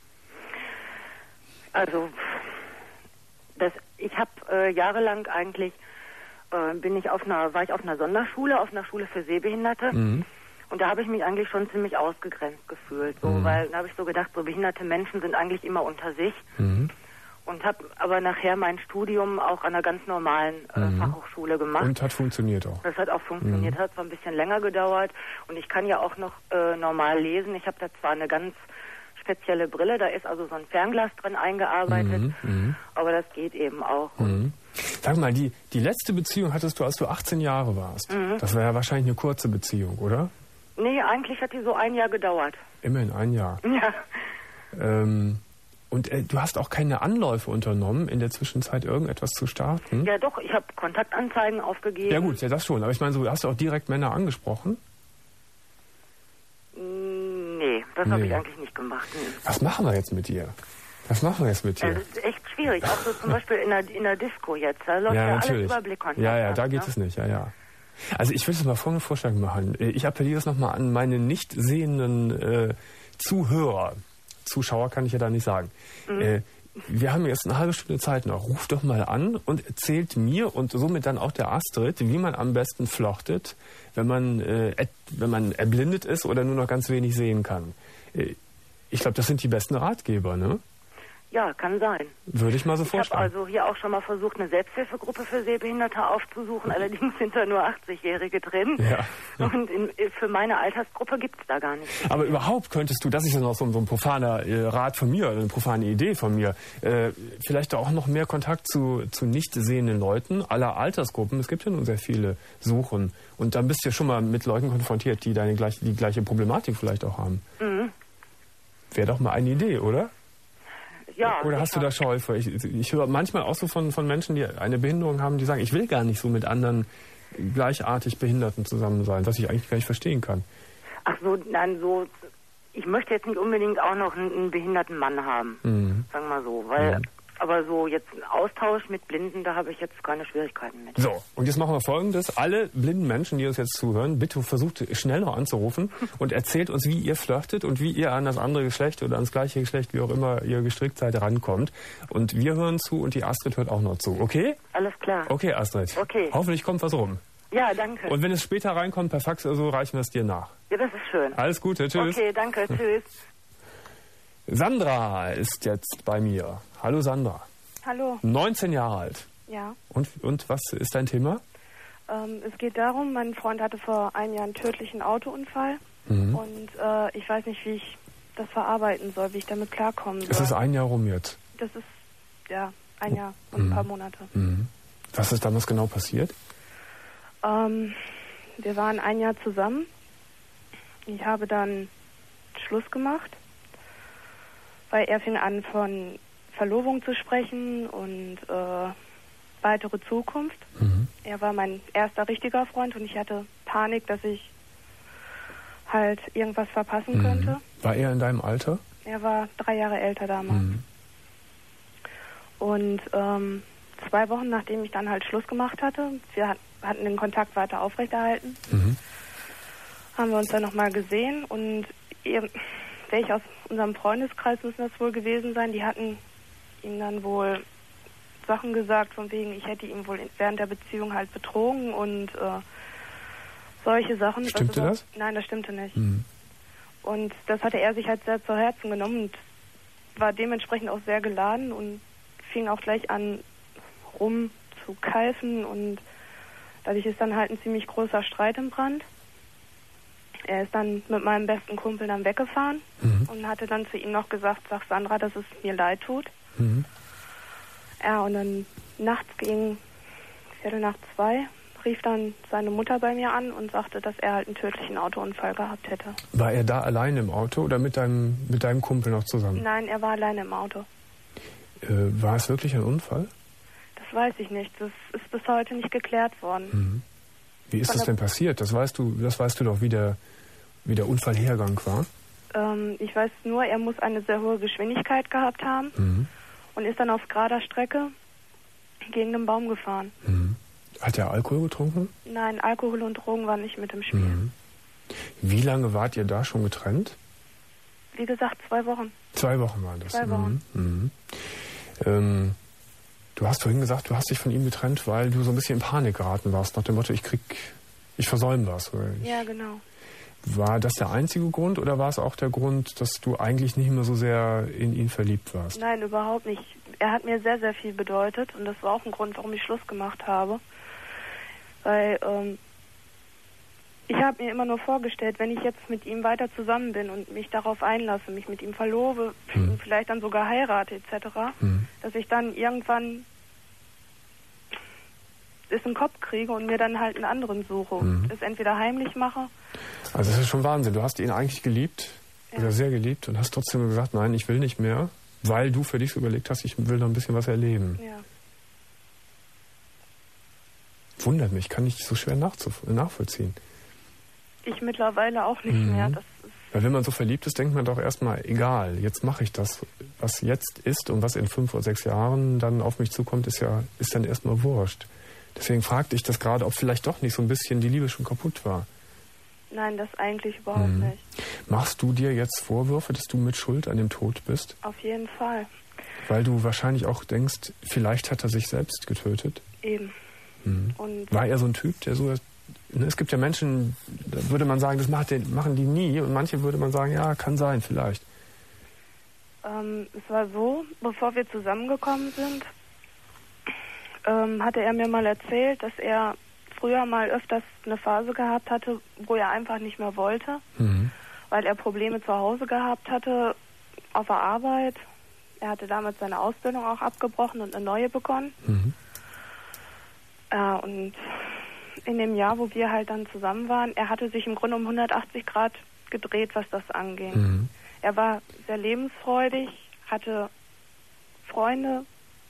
Also, ich habe jahrelang eigentlich, war ich auf einer Sonderschule, auf einer Schule für Sehbehinderte. Und da habe ich mich eigentlich schon ziemlich ausgegrenzt gefühlt. So, weil da habe ich so gedacht, so behinderte Menschen sind eigentlich immer unter sich. Und habe aber nachher mein Studium auch an einer ganz normalen Fachhochschule gemacht. Und hat funktioniert auch. Das hat auch funktioniert. Hat zwar ein bisschen länger gedauert und ich kann ja auch noch normal lesen. Ich habe da zwar eine ganz spezielle Brille, da ist also so ein Fernglas drin eingearbeitet, aber das geht eben auch. Sag mal, die letzte Beziehung hattest du, als du 18 Jahre warst. Das war ja wahrscheinlich eine kurze Beziehung, oder? Nee, eigentlich hat die so ein Jahr gedauert. Immerhin ein Jahr. Ja. Und du hast auch keine Anläufe unternommen, in der Zwischenzeit irgendetwas zu starten? Ja doch, ich habe Kontaktanzeigen aufgegeben. Ja gut, ja das schon. Aber ich meine, so, hast du auch direkt Männer angesprochen? Nee, das habe ich eigentlich nicht gemacht. Nee. Was machen wir jetzt mit dir? Was machen wir jetzt mit dir? Das ist echt schwierig, auch so zum Beispiel in der Disco jetzt. Da läuft ja alles über Blickkontakt. Ja, da geht es nicht, ja. Also ich würde jetzt mal folgenden Vorschlag machen. Ich appelliere es nochmal an meine nicht sehenden Zuschauer kann ich ja da nicht sagen. Wir haben jetzt eine halbe Stunde Zeit noch. Ruf doch mal an und erzählt mir und somit dann auch der Astrid, wie man am besten flochtet, wenn man erblindet ist oder nur noch ganz wenig sehen kann. Ich glaube, das sind die besten Ratgeber, ne? Ja, kann sein. Würde ich mal so vorstellen. Ich habe also hier auch schon mal versucht, eine Selbsthilfegruppe für Sehbehinderte aufzusuchen. Allerdings sind da nur 80-Jährige drin. Ja. Und für meine Altersgruppe gibt es da gar nichts. Aber überhaupt könntest du, das ist ja noch so ein profaner Rat von mir, eine profane Idee von mir, vielleicht auch noch mehr Kontakt zu nicht sehenden Leuten aller Altersgruppen. Es gibt ja nun sehr viele suchen. Und dann bist du ja schon mal mit Leuten konfrontiert, die die gleiche Problematik vielleicht auch haben. Wäre doch mal eine Idee, oder? Ja, oder hast du da Scheu vor? Ich höre manchmal auch so von Menschen, die eine Behinderung haben, die sagen, ich will gar nicht so mit anderen gleichartig Behinderten zusammen sein, was ich eigentlich gar nicht verstehen kann. Ach so, nein, so, ich möchte jetzt nicht unbedingt auch noch einen behinderten Mann haben, sagen wir mal so, weil, aber so jetzt ein Austausch mit Blinden, da habe ich jetzt keine Schwierigkeiten mit. So, und jetzt machen wir Folgendes. Alle blinden Menschen, die uns jetzt zuhören, bitte versucht schnell noch anzurufen und erzählt uns, wie ihr flirtet und wie ihr an das andere Geschlecht oder ans gleiche Geschlecht, wie auch immer ihr gestrickt seid, rankommt. Und wir hören zu und die Astrid hört auch noch zu, okay? Alles klar. Okay, Astrid. Okay. Hoffentlich kommt was rum. Ja, danke. Und wenn es später reinkommt per Fax oder so, reichen wir es dir nach. Ja, das ist schön. Alles Gute, tschüss. Okay, danke, tschüss. Sandra ist jetzt bei mir. Hallo Sandra. Hallo. 19 Jahre alt. Ja. Und was ist dein Thema? Es geht darum, mein Freund hatte vor einem Jahr einen tödlichen Autounfall. Und ich weiß nicht, wie ich das verarbeiten soll, wie ich damit klarkommen soll. Es ist ein Jahr rum jetzt. Das ist, ja, ein Jahr und ein paar Monate. Was ist damals genau passiert? Wir waren ein Jahr zusammen. Ich habe dann Schluss gemacht, weil er fing an, von Verlobung zu sprechen und weitere Zukunft. Er war mein erster richtiger Freund und ich hatte Panik, dass ich halt irgendwas verpassen könnte. War er in deinem Alter? Er war 3 Jahre älter damals. Und 2 Wochen, nachdem ich dann halt Schluss gemacht hatte, wir hatten den Kontakt weiter aufrechterhalten, haben wir uns dann nochmal gesehen und welche aus unserem Freundeskreis müssen das wohl gewesen sein, die hatten ihm dann wohl Sachen gesagt, von wegen, ich hätte ihn wohl während der Beziehung halt betrogen und solche Sachen. Stimmte das? Nein, das stimmte nicht. Und das hatte er sich halt sehr zu Herzen genommen und war dementsprechend auch sehr geladen und fing auch gleich an rum zu keifen und dadurch ist dann halt ein ziemlich großer Streit im Brand. Er ist dann mit meinem besten Kumpel dann weggefahren und hatte dann zu ihm noch gesagt, sag Sandra, dass es mir leid tut. Ja, und dann nachts gegen 1:45 rief dann seine Mutter bei mir an und sagte, dass er halt einen tödlichen Autounfall gehabt hätte. War er da allein im Auto oder mit deinem Kumpel noch zusammen? Nein, er war alleine im Auto. War es wirklich ein Unfall? Das weiß ich nicht. Das ist bis heute nicht geklärt worden. Wie ist das denn passiert? Das weißt du doch, wie der Unfallhergang war? Ich weiß nur, er muss eine sehr hohe Geschwindigkeit gehabt haben und ist dann auf gerader Strecke gegen den Baum gefahren. Hat er Alkohol getrunken? Nein, Alkohol und Drogen waren nicht mit im Spiel. Wie lange wart ihr da schon getrennt? Wie gesagt, 2 Wochen. 2 Wochen waren das. 2 Wochen. Du hast vorhin gesagt, du hast dich von ihm getrennt, weil du so ein bisschen in Panik geraten warst, nach dem Motto, ich versäume was. Ja, genau. War das der einzige Grund oder war es auch der Grund, dass du eigentlich nicht mehr so sehr in ihn verliebt warst? Nein, überhaupt nicht. Er hat mir sehr, sehr viel bedeutet und das war auch ein Grund, warum ich Schluss gemacht habe. Weil ich habe mir immer nur vorgestellt, wenn ich jetzt mit ihm weiter zusammen bin und mich darauf einlasse, mich mit ihm verlobe, vielleicht dann sogar heirate etc., dass ich dann irgendwann es in den Kopf kriege und mir dann halt einen anderen suche. Es entweder heimlich mache. Also das ist schon Wahnsinn. Du hast ihn eigentlich geliebt, oder sehr geliebt und hast trotzdem gesagt, nein, ich will nicht mehr, weil du für dich so überlegt hast, ich will noch ein bisschen was erleben. Ja. Wundert mich, kann ich so schwer nachvollziehen. Ich mittlerweile auch nicht mehr. Das ist Weil wenn man so verliebt ist, denkt man doch erstmal, egal, jetzt mache ich das, was jetzt ist und was in 5 oder 6 Jahren dann auf mich zukommt, ist dann erstmal wurscht. Deswegen fragte ich das gerade, ob vielleicht doch nicht so ein bisschen die Liebe schon kaputt war. Nein, das eigentlich überhaupt nicht. Machst du dir jetzt Vorwürfe, dass du mit Schuld an dem Tod bist? Auf jeden Fall. Weil du wahrscheinlich auch denkst, vielleicht hat er sich selbst getötet? Eben. Und war er so ein Typ, der so... Es gibt ja Menschen, da würde man sagen, das machen die nie. Und manche würde man sagen, ja, kann sein, vielleicht. Es war so, bevor wir zusammengekommen sind, hatte er mir mal erzählt, dass er früher mal öfters eine Phase gehabt hatte, wo er einfach nicht mehr wollte, weil er Probleme zu Hause gehabt hatte, auf der Arbeit. Er hatte damals seine Ausbildung auch abgebrochen und eine neue begonnen. Und in dem Jahr, wo wir halt dann zusammen waren, er hatte sich im Grunde um 180 Grad gedreht, was das anging. Er war sehr lebensfreudig, hatte Freunde,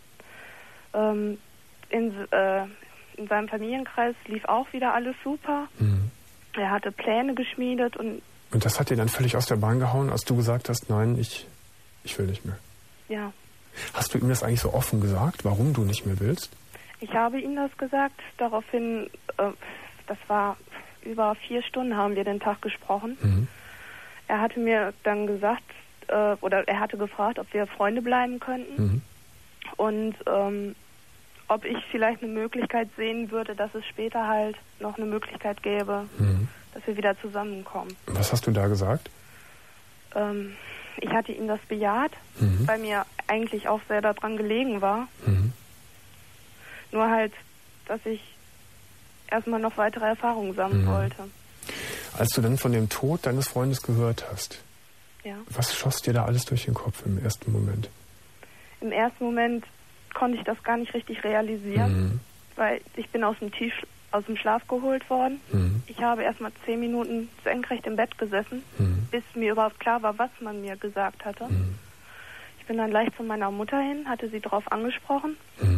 in seinem Familienkreis lief auch wieder alles super. Er hatte Pläne geschmiedet und das hat dir dann völlig aus der Bahn gehauen, als du gesagt hast, nein, ich will nicht mehr. Ja. Hast du ihm das eigentlich so offen gesagt, warum du nicht mehr willst? Ich habe ihm das gesagt, daraufhin, das war über 4 Stunden haben wir den Tag gesprochen. Er hatte mir dann gesagt, oder er hatte gefragt, ob wir Freunde bleiben könnten und ob ich vielleicht eine Möglichkeit sehen würde, dass es später halt noch eine Möglichkeit gäbe, dass wir wieder zusammenkommen. Was hast du da gesagt? Ich hatte ihm das bejaht, weil mir eigentlich auch sehr daran gelegen war. Nur halt, dass ich erstmal noch weitere Erfahrungen sammeln wollte. Als du dann von dem Tod deines Freundes gehört hast, was schoss dir da alles durch den Kopf im ersten Moment? Im ersten Moment konnte ich das gar nicht richtig realisieren, weil ich bin aus dem Schlaf geholt worden. Ich habe erstmal 10 Minuten senkrecht im Bett gesessen, bis mir überhaupt klar war, was man mir gesagt hatte. Ich bin dann leicht zu meiner Mutter hin, hatte sie darauf angesprochen.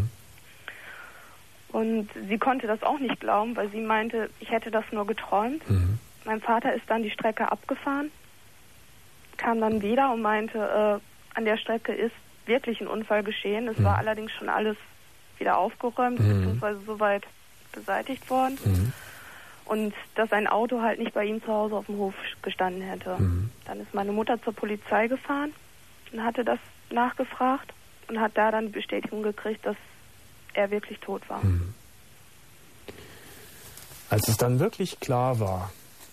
Und sie konnte das auch nicht glauben, weil sie meinte, ich hätte das nur geträumt. Mein Vater ist dann die Strecke abgefahren, kam dann wieder und meinte, an der Strecke ist wirklich ein Unfall geschehen. Es war allerdings schon alles wieder aufgeräumt, beziehungsweise soweit beseitigt worden. Und dass ein Auto halt nicht bei ihm zu Hause auf dem Hof gestanden hätte. Dann ist meine Mutter zur Polizei gefahren und hatte das nachgefragt und hat da dann die Bestätigung gekriegt, dass er wirklich tot war. Als es dann wirklich klar war,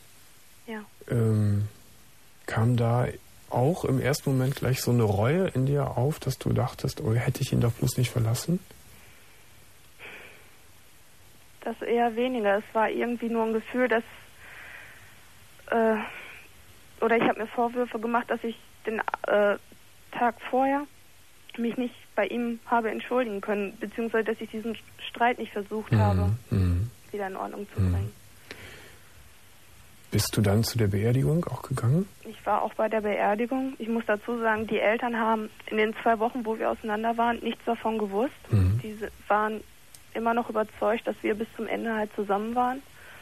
kam da auch im ersten Moment gleich so eine Reue in dir auf, dass du dachtest, oh, hätte ich ihn doch bloß nicht verlassen? Das eher weniger. Es war irgendwie nur ein Gefühl, dass oder ich habe mir Vorwürfe gemacht, dass ich den Tag vorher mich nicht bei ihm habe entschuldigen können, beziehungsweise dass ich diesen Streit nicht versucht habe, wieder in Ordnung zu bringen. Bist du dann zu der Beerdigung auch gegangen? Ich war auch bei der Beerdigung. Ich muss dazu sagen, die Eltern haben in den 2 Wochen, wo wir auseinander waren, nichts davon gewusst. Die waren immer noch überzeugt, dass wir bis zum Ende halt zusammen waren.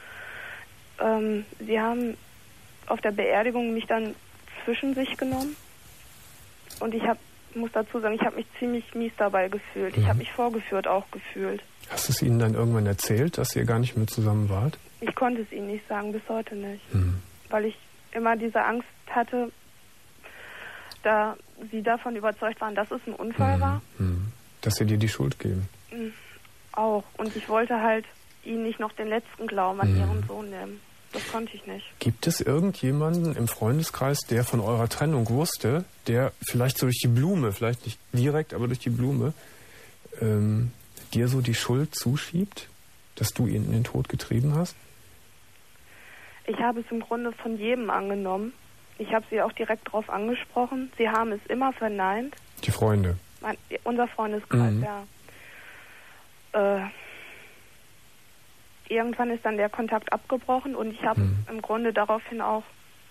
Sie haben auf der Beerdigung mich dann zwischen sich genommen. Und ich muss dazu sagen, ich habe mich ziemlich mies dabei gefühlt. Ich habe mich vorgeführt auch gefühlt. Hast du es ihnen dann irgendwann erzählt, dass ihr gar nicht mehr zusammen wart? Ich konnte es ihnen nicht sagen, bis heute nicht. Weil ich immer diese Angst hatte, da sie davon überzeugt waren, dass es ein Unfall war. Dass sie dir die Schuld geben. Auch. Und ich wollte halt ihnen nicht noch den letzten Glauben an ihren Sohn nehmen. Das konnte ich nicht. Gibt es irgendjemanden im Freundeskreis, der von eurer Trennung wusste, der vielleicht so durch die Blume, vielleicht nicht direkt, aber durch die Blume, dir so die Schuld zuschiebt, dass du ihn in den Tod getrieben hast? Ich habe es im Grunde von jedem angenommen. Ich habe sie auch direkt darauf angesprochen. Sie haben es immer verneint. Die Freunde? Unser Freundeskreis, ja. Irgendwann ist dann der Kontakt abgebrochen und ich habe im Grunde daraufhin auch,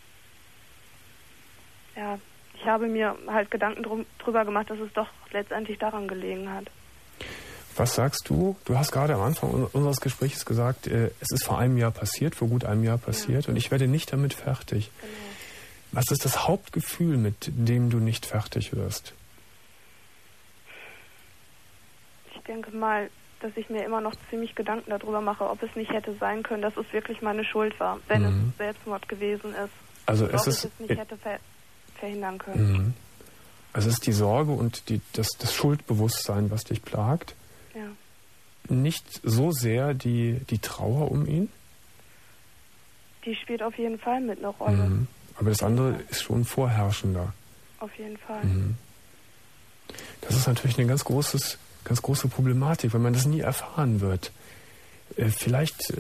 ich habe mir halt Gedanken drüber gemacht, dass es doch letztendlich daran gelegen hat. Was sagst du? Du hast gerade am Anfang unseres Gesprächs gesagt, es ist vor einem Jahr passiert, vor gut einem Jahr passiert, und ich werde nicht damit fertig. Genau. Was ist das Hauptgefühl, mit dem du nicht fertig wirst? Ich denke mal, dass ich mir immer noch ziemlich Gedanken darüber mache, ob es nicht hätte sein können, dass es wirklich meine Schuld war, wenn es Selbstmord gewesen ist. Also ob ich es nicht hätte verhindern können. Also es ist die Sorge und das Schuldbewusstsein, was dich plagt. Ja. Nicht so sehr die Trauer um ihn? Die spielt auf jeden Fall mit einer Rolle. Aber das andere ist schon vorherrschender. Auf jeden Fall. Das ist natürlich eine ganz große Problematik, wenn man das nie erfahren wird. Vielleicht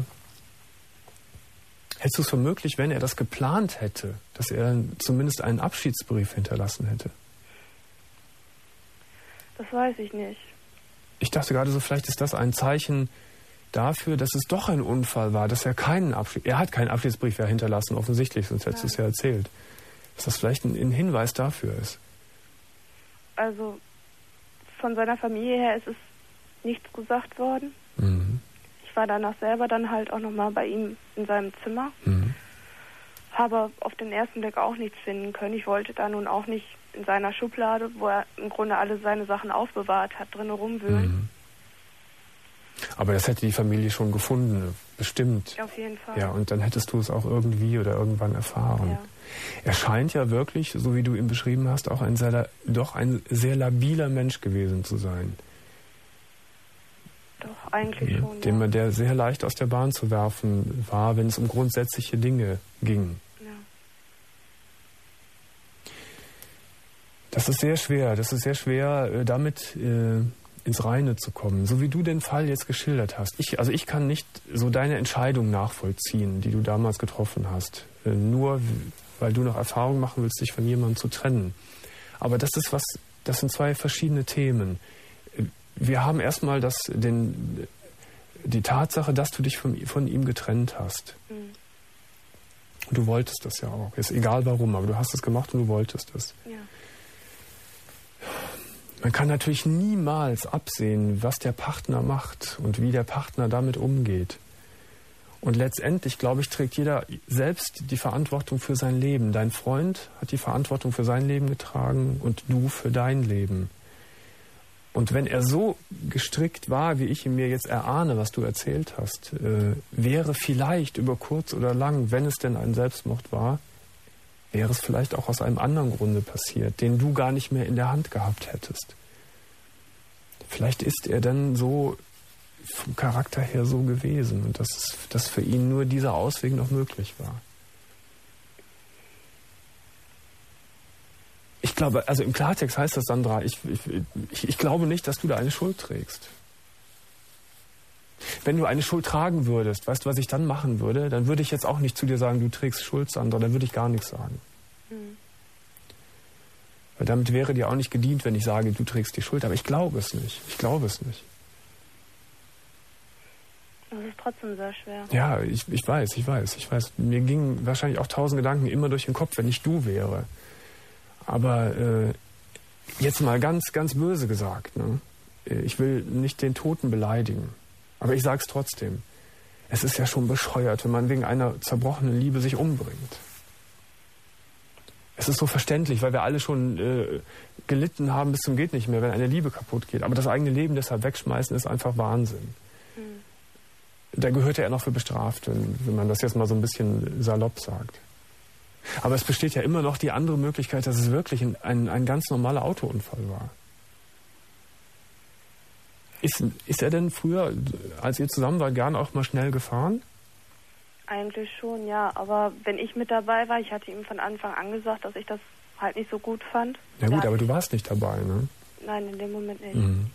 hältst du es für möglich, wenn er das geplant hätte, dass er zumindest einen Abschiedsbrief hinterlassen hätte? Das weiß ich nicht. Ich dachte gerade so, vielleicht ist das ein Zeichen dafür, dass es doch ein Unfall war, dass er er hat keinen Abschiedsbrief hinterlassen, offensichtlich, sonst hättest du es ja erzählt. Dass das vielleicht ein Hinweis dafür ist. Also von seiner Familie her ist es nichts gesagt worden. Ich war danach selber dann halt auch nochmal bei ihm in seinem Zimmer. Habe auf den ersten Blick auch nichts finden können. Ich wollte da nun auch nicht in seiner Schublade, wo er im Grunde alle seine Sachen aufbewahrt hat, drinnen rumwühlen. Aber das hätte die Familie schon gefunden, bestimmt. Auf jeden Fall. Ja, und dann hättest du es auch irgendwie oder irgendwann erfahren. Ja. Er scheint ja wirklich, so wie du ihn beschrieben hast, auch ein sehr labiler Mensch gewesen zu sein. Doch, eigentlich schon. Der sehr leicht aus der Bahn zu werfen war, wenn es um grundsätzliche Dinge ging. Ja. Das ist sehr schwer, damit ins Reine zu kommen, so wie du den Fall jetzt geschildert hast. Ich kann nicht so deine Entscheidung nachvollziehen, die du damals getroffen hast, nur weil du noch Erfahrung machen willst, dich von jemandem zu trennen. Aber das sind zwei verschiedene Themen. Wir haben erstmal die Tatsache, dass du dich von ihm getrennt hast. Du wolltest das ja auch. Ist egal warum, aber du hast es gemacht und du wolltest es. Ja. Man kann natürlich niemals absehen, was der Partner macht und wie der Partner damit umgeht. Und letztendlich, glaube ich, trägt jeder selbst die Verantwortung für sein Leben. Dein Freund hat die Verantwortung für sein Leben getragen und du für dein Leben. Und wenn er so gestrickt war, wie ich ihn mir jetzt erahne, was du erzählt hast, wäre vielleicht über kurz oder lang, wenn es denn ein Selbstmord war, wäre es vielleicht auch aus einem anderen Grunde passiert, den du gar nicht mehr in der Hand gehabt hättest. Vielleicht ist er dann so vom Charakter her so gewesen und dass für ihn nur dieser Ausweg noch möglich war. Ich glaube, also im Klartext heißt das, Sandra, ich glaube nicht, dass du da eine Schuld trägst. Wenn du eine Schuld tragen würdest, weißt du, was ich dann machen würde? Dann würde ich jetzt auch nicht zu dir sagen, du trägst Schuld, Sandra, dann würde ich gar nichts sagen. Weil damit wäre dir auch nicht gedient, wenn ich sage, du trägst die Schuld. Aber ich glaube es nicht. Das ist trotzdem sehr schwer. Ja, ich weiß. Mir gingen wahrscheinlich auch 1000 Gedanken immer durch den Kopf, wenn ich du wäre. Aber jetzt mal ganz, ganz böse gesagt, ne? Ich will nicht den Toten beleidigen. Aber ich sage es trotzdem. Es ist ja schon bescheuert, wenn man wegen einer zerbrochenen Liebe sich umbringt. Es ist so verständlich, weil wir alle schon gelitten haben bis zum geht nicht mehr, wenn eine Liebe kaputt geht. Aber das eigene Leben deshalb wegschmeißen, ist einfach Wahnsinn. Da gehört er noch für bestraft, wenn man das jetzt mal so ein bisschen salopp sagt. Aber es besteht ja immer noch die andere Möglichkeit, dass es wirklich ein ganz normaler Autounfall war. Ist er denn früher, als ihr zusammen wart, gern auch mal schnell gefahren? Eigentlich schon, ja. Aber wenn ich mit dabei war, ich hatte ihm von Anfang an gesagt, dass ich das halt nicht so gut fand. Ja gut, aber du warst nicht dabei, ne? Nein, in dem Moment nicht. Und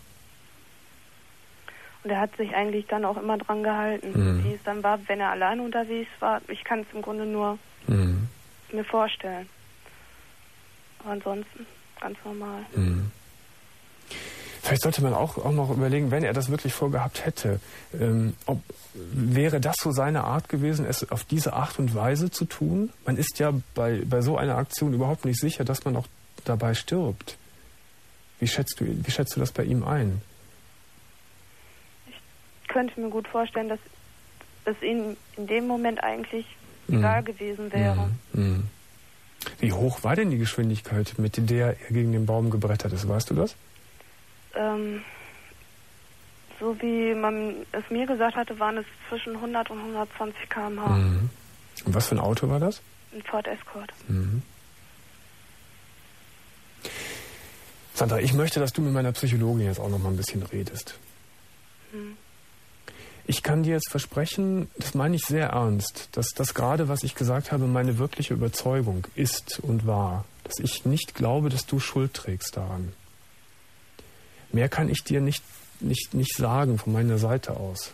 er hat sich eigentlich dann auch immer dran gehalten, wie es dann war, wenn er alleine unterwegs war. Ich kann es im Grunde nur mir vorstellen. Aber ansonsten ganz normal. Vielleicht sollte man auch noch überlegen, wenn er das wirklich vorgehabt hätte, wäre das so seine Art gewesen, es auf diese Art und Weise zu tun? Man ist ja bei so einer Aktion überhaupt nicht sicher, dass man auch dabei stirbt. Wie schätzt du das bei ihm ein? Ich könnte mir gut vorstellen, dass es ihm in dem Moment eigentlich egal gewesen wäre. Wie hoch war denn die Geschwindigkeit, mit der er gegen den Baum gebrettert ist? Weißt du das? So wie man es mir gesagt hatte, waren es zwischen 100 und 120 km/h. Und was für ein Auto war das? Ein Ford Escort. Sandra, ich möchte, dass du mit meiner Psychologin jetzt auch noch mal ein bisschen redest. Ich kann dir jetzt versprechen, das meine ich sehr ernst, dass das gerade, was ich gesagt habe, meine wirkliche Überzeugung ist und war, dass ich nicht glaube, dass du Schuld trägst daran. Mehr kann ich dir nicht sagen von meiner Seite aus.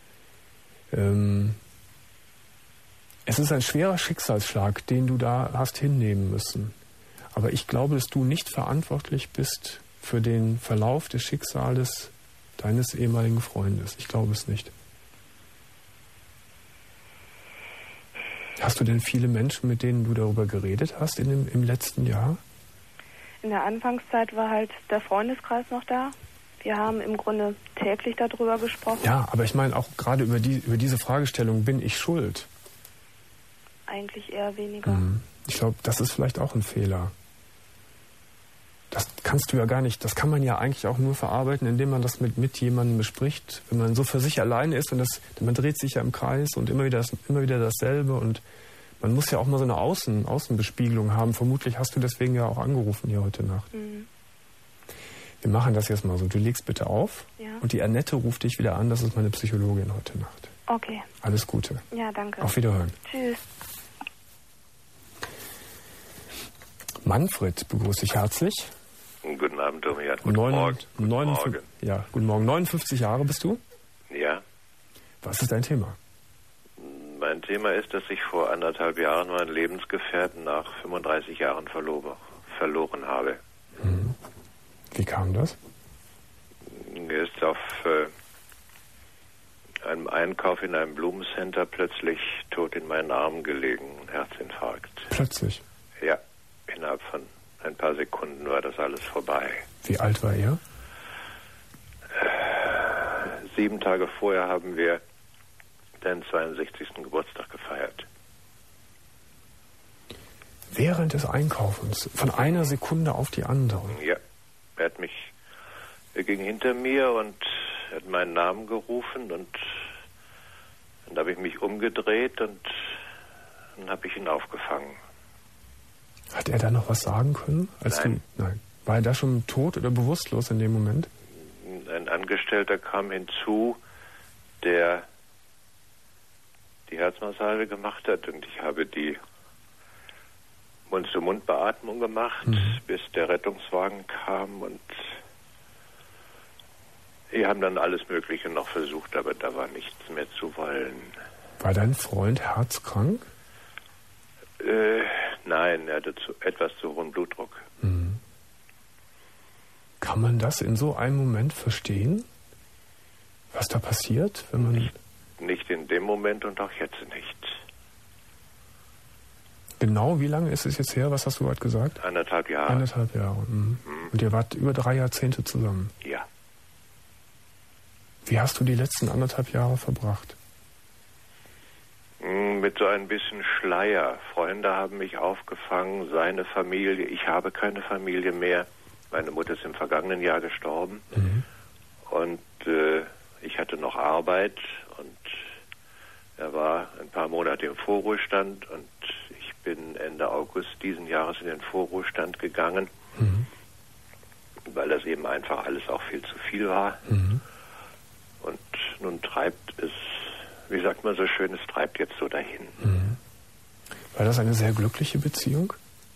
Es ist ein schwerer Schicksalsschlag, den du da hast hinnehmen müssen. Aber ich glaube, dass du nicht verantwortlich bist für den Verlauf des Schicksals deines ehemaligen Freundes. Ich glaube es nicht. Hast du denn viele Menschen, mit denen du darüber geredet hast im letzten Jahr? In der Anfangszeit war halt der Freundeskreis noch da. Wir haben im Grunde täglich darüber gesprochen. Ja, aber ich meine auch gerade über diese Fragestellung, bin ich schuld? Eigentlich eher weniger. Ich glaube, das ist vielleicht auch ein Fehler. Das kannst du ja gar nicht, das kann man ja eigentlich auch nur verarbeiten, indem man das mit jemandem bespricht. Wenn man so für sich alleine ist und man dreht sich ja im Kreis und immer wieder dasselbe und man muss ja auch mal so eine Außenbespiegelung haben. Vermutlich hast du deswegen ja auch angerufen hier heute Nacht. Wir machen das jetzt mal so. Du legst bitte auf und die Annette ruft dich wieder an. Das ist meine Psychologin heute Nacht. Okay. Alles Gute. Ja, danke. Auf Wiederhören. Tschüss. Manfred begrüße ich herzlich. Guten Abend, Domian. Guten Morgen. Ja, guten Morgen. 59 Jahre bist du? Ja. Was ist dein Thema? Mein Thema ist, dass ich vor 1,5 Jahren meinen Lebensgefährten nach 35 Jahren verloren habe. Wie kam das? Er ist auf einem Einkauf in einem Blumencenter plötzlich tot in meinen Armen gelegen. Ein Herzinfarkt. Plötzlich? Ja, innerhalb von ein paar Sekunden war das alles vorbei. Wie alt war er? 7 Tage vorher haben wir deinen 62. Geburtstag gefeiert. Während des Einkaufens? Von einer Sekunde auf die andere? Ja, er ging hinter mir und hat meinen Namen gerufen und dann habe ich mich umgedreht und dann habe ich ihn aufgefangen. Hat er da noch was sagen können? Nein. War er da schon tot oder bewusstlos in dem Moment? Ein Angestellter kam hinzu, der die Herzmassage gemacht hat und ich habe die Mund-zu-Mund-Beatmung gemacht, bis der Rettungswagen kam und die haben dann alles Mögliche noch versucht, aber da war nichts mehr zu wollen. War dein Freund herzkrank? Nein, er hatte etwas zu hohen Blutdruck. Kann man das in so einem Moment verstehen? Was da passiert, wenn man... Nicht in dem Moment und auch jetzt nicht. Genau, wie lange ist es jetzt her? Was hast du gerade gesagt? 1,5 Jahre. 1,5 Jahre. Und ihr wart über 3 Jahrzehnte zusammen? Ja. Wie hast du die letzten 1,5 Jahre verbracht? Mit so ein bisschen Schleier. Freunde haben mich aufgefangen, seine Familie. Ich habe keine Familie mehr. Meine Mutter ist im vergangenen Jahr gestorben. Und ich hatte noch Arbeit und er war ein paar Monate im Vorruhestand und ich bin Ende August diesen Jahres in den Vorruhestand gegangen, weil das eben einfach alles auch viel zu viel war. Und nun treibt es wie sagt man so schön, es treibt jetzt so dahin. Mhm. War das eine sehr glückliche Beziehung?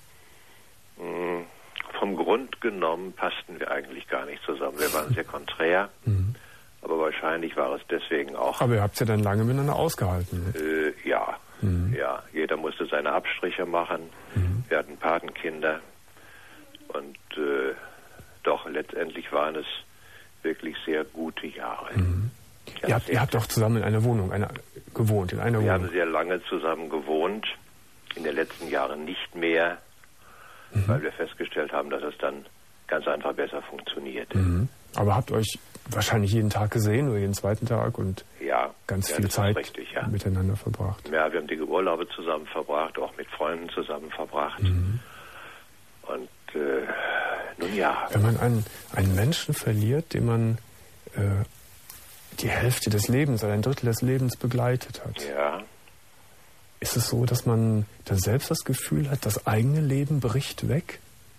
Vom Grund genommen passten wir eigentlich gar nicht zusammen. Wir waren sehr konträr, aber wahrscheinlich war es deswegen auch. Aber ihr habt es ja dann lange miteinander ausgehalten. Ne? Ja, ja. Jeder musste seine Abstriche machen. Wir hatten Patenkinder und doch letztendlich waren es wirklich sehr gute Jahre. Ihr habt doch zusammen in einer Wohnung gewohnt, in einer Wohnung. Wir haben sehr lange zusammen gewohnt, in den letzten Jahren nicht mehr, weil wir festgestellt haben, dass es dann ganz einfach besser funktioniert. Aber habt euch wahrscheinlich jeden Tag gesehen oder jeden zweiten Tag und ganz viel Zeit miteinander verbracht? Ja, wir haben die Urlaube zusammen verbracht, auch mit Freunden zusammen verbracht. Und nun ja. Wenn man einen Menschen verliert, den man die Hälfte des Lebens oder ein Drittel des Lebens begleitet hat, ist es so, dass man dann selbst das Gefühl hat, das eigene Leben bricht weg?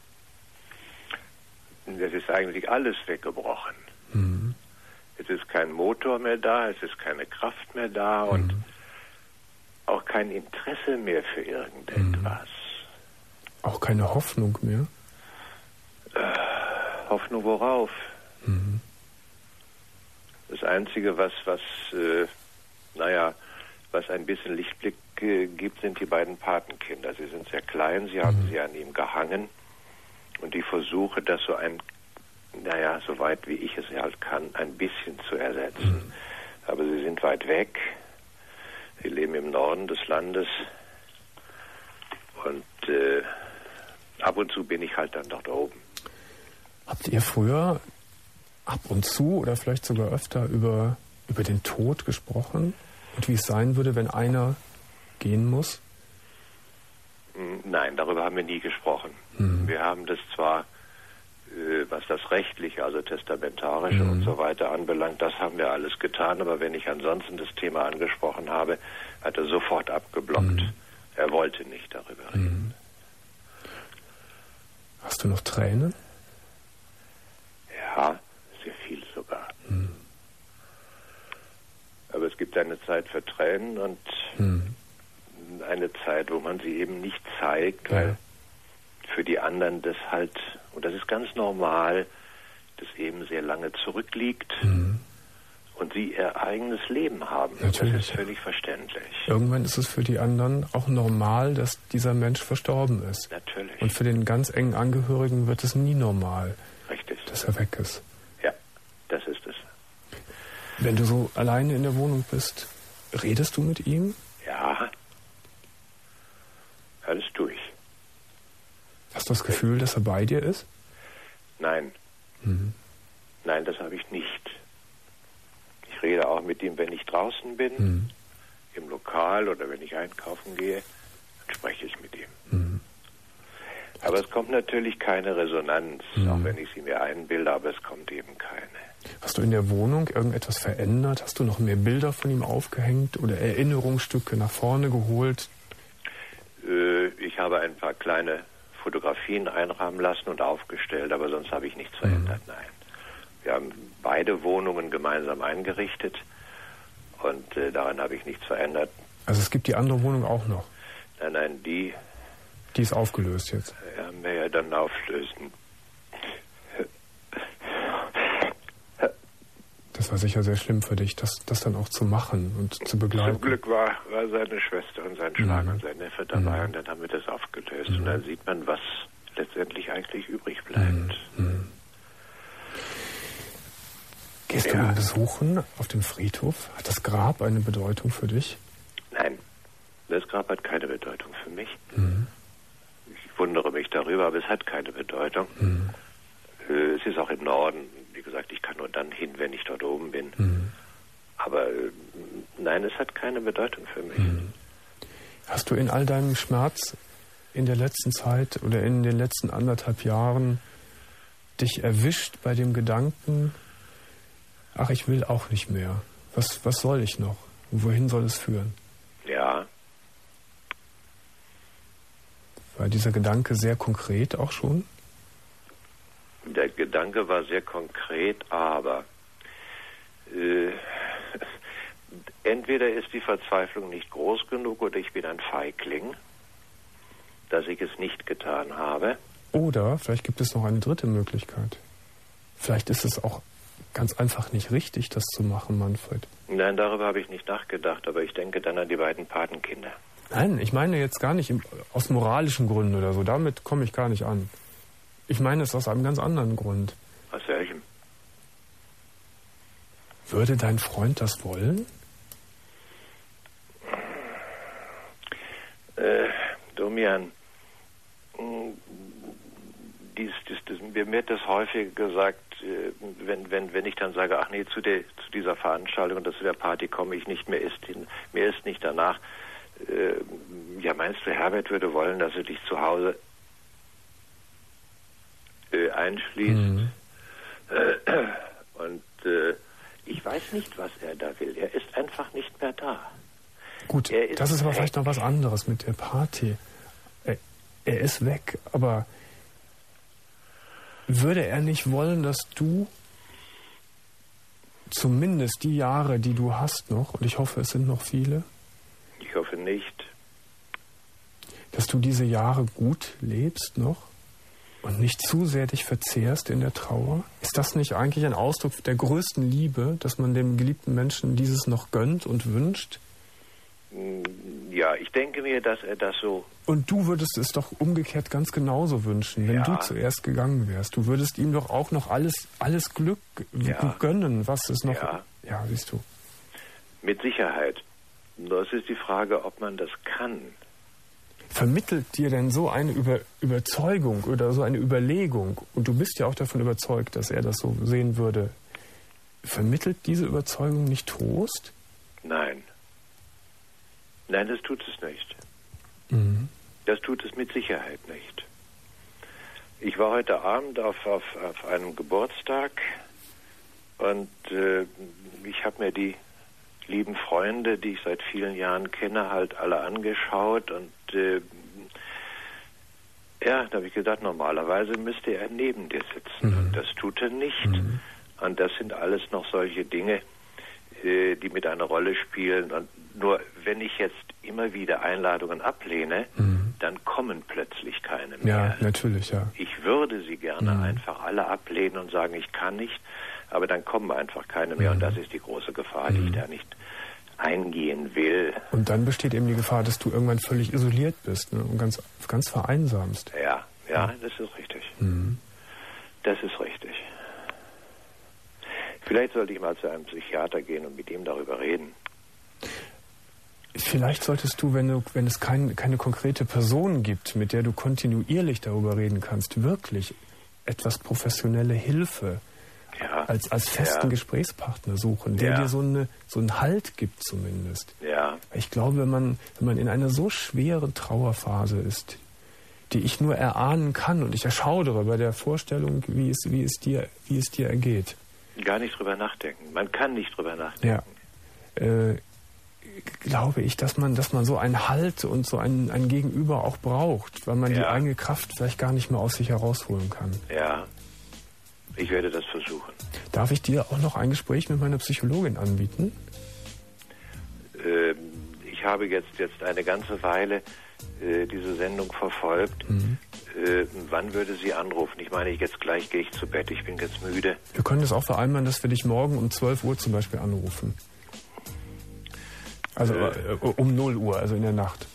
Es ist eigentlich alles weggebrochen. Es ist kein Motor mehr da, es ist keine Kraft mehr da und auch kein Interesse mehr für irgendetwas. Auch keine Hoffnung mehr? Hoffnung worauf? Das Einzige, was ein bisschen Lichtblick gibt, sind die beiden Patenkinder. Sie sind sehr klein, sie haben sie an ihm gehangen und ich versuche, das so weit wie ich es halt kann, ein bisschen zu ersetzen. Aber sie sind weit weg. Sie leben im Norden des Landes und ab und zu bin ich halt dann dort oben. Habt ihr früher ab und zu oder vielleicht sogar öfter über den Tod gesprochen und wie es sein würde, wenn einer gehen muss? Nein, darüber haben wir nie gesprochen. Wir haben das zwar, was das Rechtliche, also Testamentarische und so weiter anbelangt, das haben wir alles getan, aber wenn ich ansonsten das Thema angesprochen habe, hat er sofort abgeblockt. Er wollte nicht darüber reden. Hast du noch Tränen? Ja, sehr viel sogar. Aber es gibt eine Zeit für Tränen und eine Zeit, wo man sie eben nicht zeigt, weil für die anderen das halt, und das ist ganz normal, das eben sehr lange zurückliegt und sie ihr eigenes Leben haben. Natürlich. Das ist völlig verständlich. Irgendwann ist es für die anderen auch normal, dass dieser Mensch verstorben ist. Natürlich. Und für den ganz engen Angehörigen wird es nie normal, dass er weg ist. Ja, das ist es. Wenn du so alleine in der Wohnung bist, redest du mit ihm? Ja, alles durch. Hast du das Gefühl, dass er bei dir ist? Nein. Nein, das habe ich nicht. Ich rede auch mit ihm, wenn ich draußen bin, im Lokal oder wenn ich einkaufen gehe, dann spreche ich mit ihm. Aber es kommt natürlich keine Resonanz, auch wenn ich sie mir einbilde, aber es kommt eben keine. Hast du in der Wohnung irgendetwas verändert? Hast du noch mehr Bilder von ihm aufgehängt oder Erinnerungsstücke nach vorne geholt? Ich habe ein paar kleine Fotografien einrahmen lassen und aufgestellt, aber sonst habe ich nichts verändert, nein. Wir haben beide Wohnungen gemeinsam eingerichtet und daran habe ich nichts verändert. Also es gibt die andere Wohnung auch noch? Nein, die ist aufgelöst jetzt? Werden wir ja dann auflösen. Das war sicher sehr schlimm für dich, das dann auch zu machen und zu begleiten. Zum Glück war seine Schwester und sein Schwager und sein Neffe dabei und dann haben wir das aufgelöst. Und dann sieht man, was letztendlich eigentlich übrig bleibt. Gehst du ihn besuchen auf dem Friedhof? Hat das Grab eine Bedeutung für dich? Nein, das Grab hat keine Bedeutung für mich. Ich wundere mich darüber, aber es hat keine Bedeutung. Es ist auch im Norden. Wie gesagt, ich kann nur dann hin, wenn ich dort oben bin. Aber nein, es hat keine Bedeutung für mich. Hast du in all deinem Schmerz in der letzten Zeit oder in den letzten 1,5 Jahren dich erwischt bei dem Gedanken, ach, ich will auch nicht mehr. Was soll ich noch? Und wohin soll es führen? Ja. War dieser Gedanke sehr konkret auch schon? Der Gedanke war sehr konkret, aber Entweder ist die Verzweiflung nicht groß genug oder ich bin ein Feigling, dass ich es nicht getan habe. Oder vielleicht gibt es noch eine dritte Möglichkeit. Vielleicht ist es auch ganz einfach nicht richtig, das zu machen, Manfred. Nein, darüber habe ich nicht nachgedacht, aber ich denke dann an die beiden Patenkinder. Nein, ich meine jetzt gar nicht aus moralischen Gründen oder so. Damit komme ich gar nicht an. Ich meine es aus einem ganz anderen Grund. Aus welchem? Würde dein Freund das wollen? Domian, mir wird das häufig gesagt, wenn ich dann sage, ach nee, zu dieser Veranstaltung oder zu der Party komme ich nicht, mir ist nicht danach. Ja, meinst du, Herbert würde wollen, dass er dich zu Hause einschließt? Mhm. Und ich weiß nicht, was er da will. Er ist einfach nicht mehr da. Gut, das ist aber vielleicht noch was anderes mit der Party. Er ist weg, aber würde er nicht wollen, dass du zumindest die Jahre, die du hast noch, und ich hoffe, es sind noch viele. Ich hoffe nicht. Dass du diese Jahre gut lebst noch und nicht zu sehr dich verzehrst in der Trauer? Ist das nicht eigentlich ein Ausdruck der größten Liebe, dass man dem geliebten Menschen dieses noch gönnt und wünscht? Ja, ich denke mir, dass er das so... Und du würdest es doch umgekehrt ganz genauso wünschen, wenn du zuerst gegangen wärst. Du würdest ihm doch auch noch alles Glück gönnen, was es noch... Ja, siehst du. Mit Sicherheit. Nur es ist die Frage, ob man das kann. Vermittelt dir denn so eine Überzeugung oder so eine Überlegung, und du bist ja auch davon überzeugt, dass er das so sehen würde, vermittelt diese Überzeugung nicht Trost? Nein. Nein, das tut es nicht. Mhm. Das tut es mit Sicherheit nicht. Ich war heute Abend auf einem Geburtstag und ich habe mir die lieben Freunde, die ich seit vielen Jahren kenne, halt alle angeschaut und da habe ich gedacht, normalerweise müsste er neben dir sitzen. Mhm. Und das tut er nicht. Mhm. Und das sind alles noch solche Dinge, die mit einer Rolle spielen. Und nur wenn ich jetzt immer wieder Einladungen ablehne, dann kommen plötzlich keine mehr. Ja, natürlich, ja. Ich würde sie gerne einfach alle ablehnen und sagen, ich kann nicht, aber dann kommen einfach keine mehr. Und das ist die große Gefahr, die ich da nicht eingehen will. Und dann besteht eben die Gefahr, dass du irgendwann völlig isoliert bist, ne? Und ganz vereinsamst. Ja, das ist richtig. Das ist richtig. Vielleicht sollte ich mal zu einem Psychiater gehen und mit ihm darüber reden. Vielleicht solltest du, wenn es keine konkrete Person gibt, mit der du kontinuierlich darüber reden kannst, wirklich etwas professionelle Hilfe als festen Gesprächspartner suchen, der dir so einen Halt gibt zumindest. Ja. Ich glaube, wenn man in einer so schweren Trauerphase ist, die ich nur erahnen kann, und ich erschaudere bei der Vorstellung, wie es dir ergeht. Gar nicht drüber nachdenken. Man kann nicht drüber nachdenken. Ja. Glaube ich, dass man so einen Halt und so ein Gegenüber auch braucht, weil man die eigene Kraft vielleicht gar nicht mehr aus sich herausholen kann. Ja, ich werde das versuchen. Darf ich dir auch noch ein Gespräch mit meiner Psychologin anbieten? Ich habe jetzt eine ganze Weile diese Sendung verfolgt. Wann würde sie anrufen? Ich meine, jetzt gleich gehe ich zu Bett, ich bin jetzt müde. Wir können das auch vereinbaren, dass wir dich morgen um 12 Uhr zum Beispiel anrufen. Also um 0 Uhr, also in der Nacht.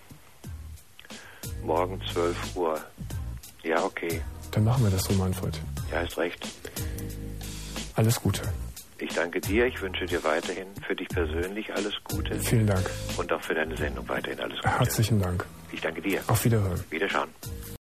Morgen 12 Uhr. Ja, okay. Dann machen wir das so, Manfred. Ja, hast recht. Alles Gute. Ich danke dir. Ich wünsche dir weiterhin für dich persönlich alles Gute. Vielen Dank. Und auch für deine Sendung weiterhin alles Gute. Herzlichen Dank. Ich danke dir. Auf Wiederhören. Wiederschauen.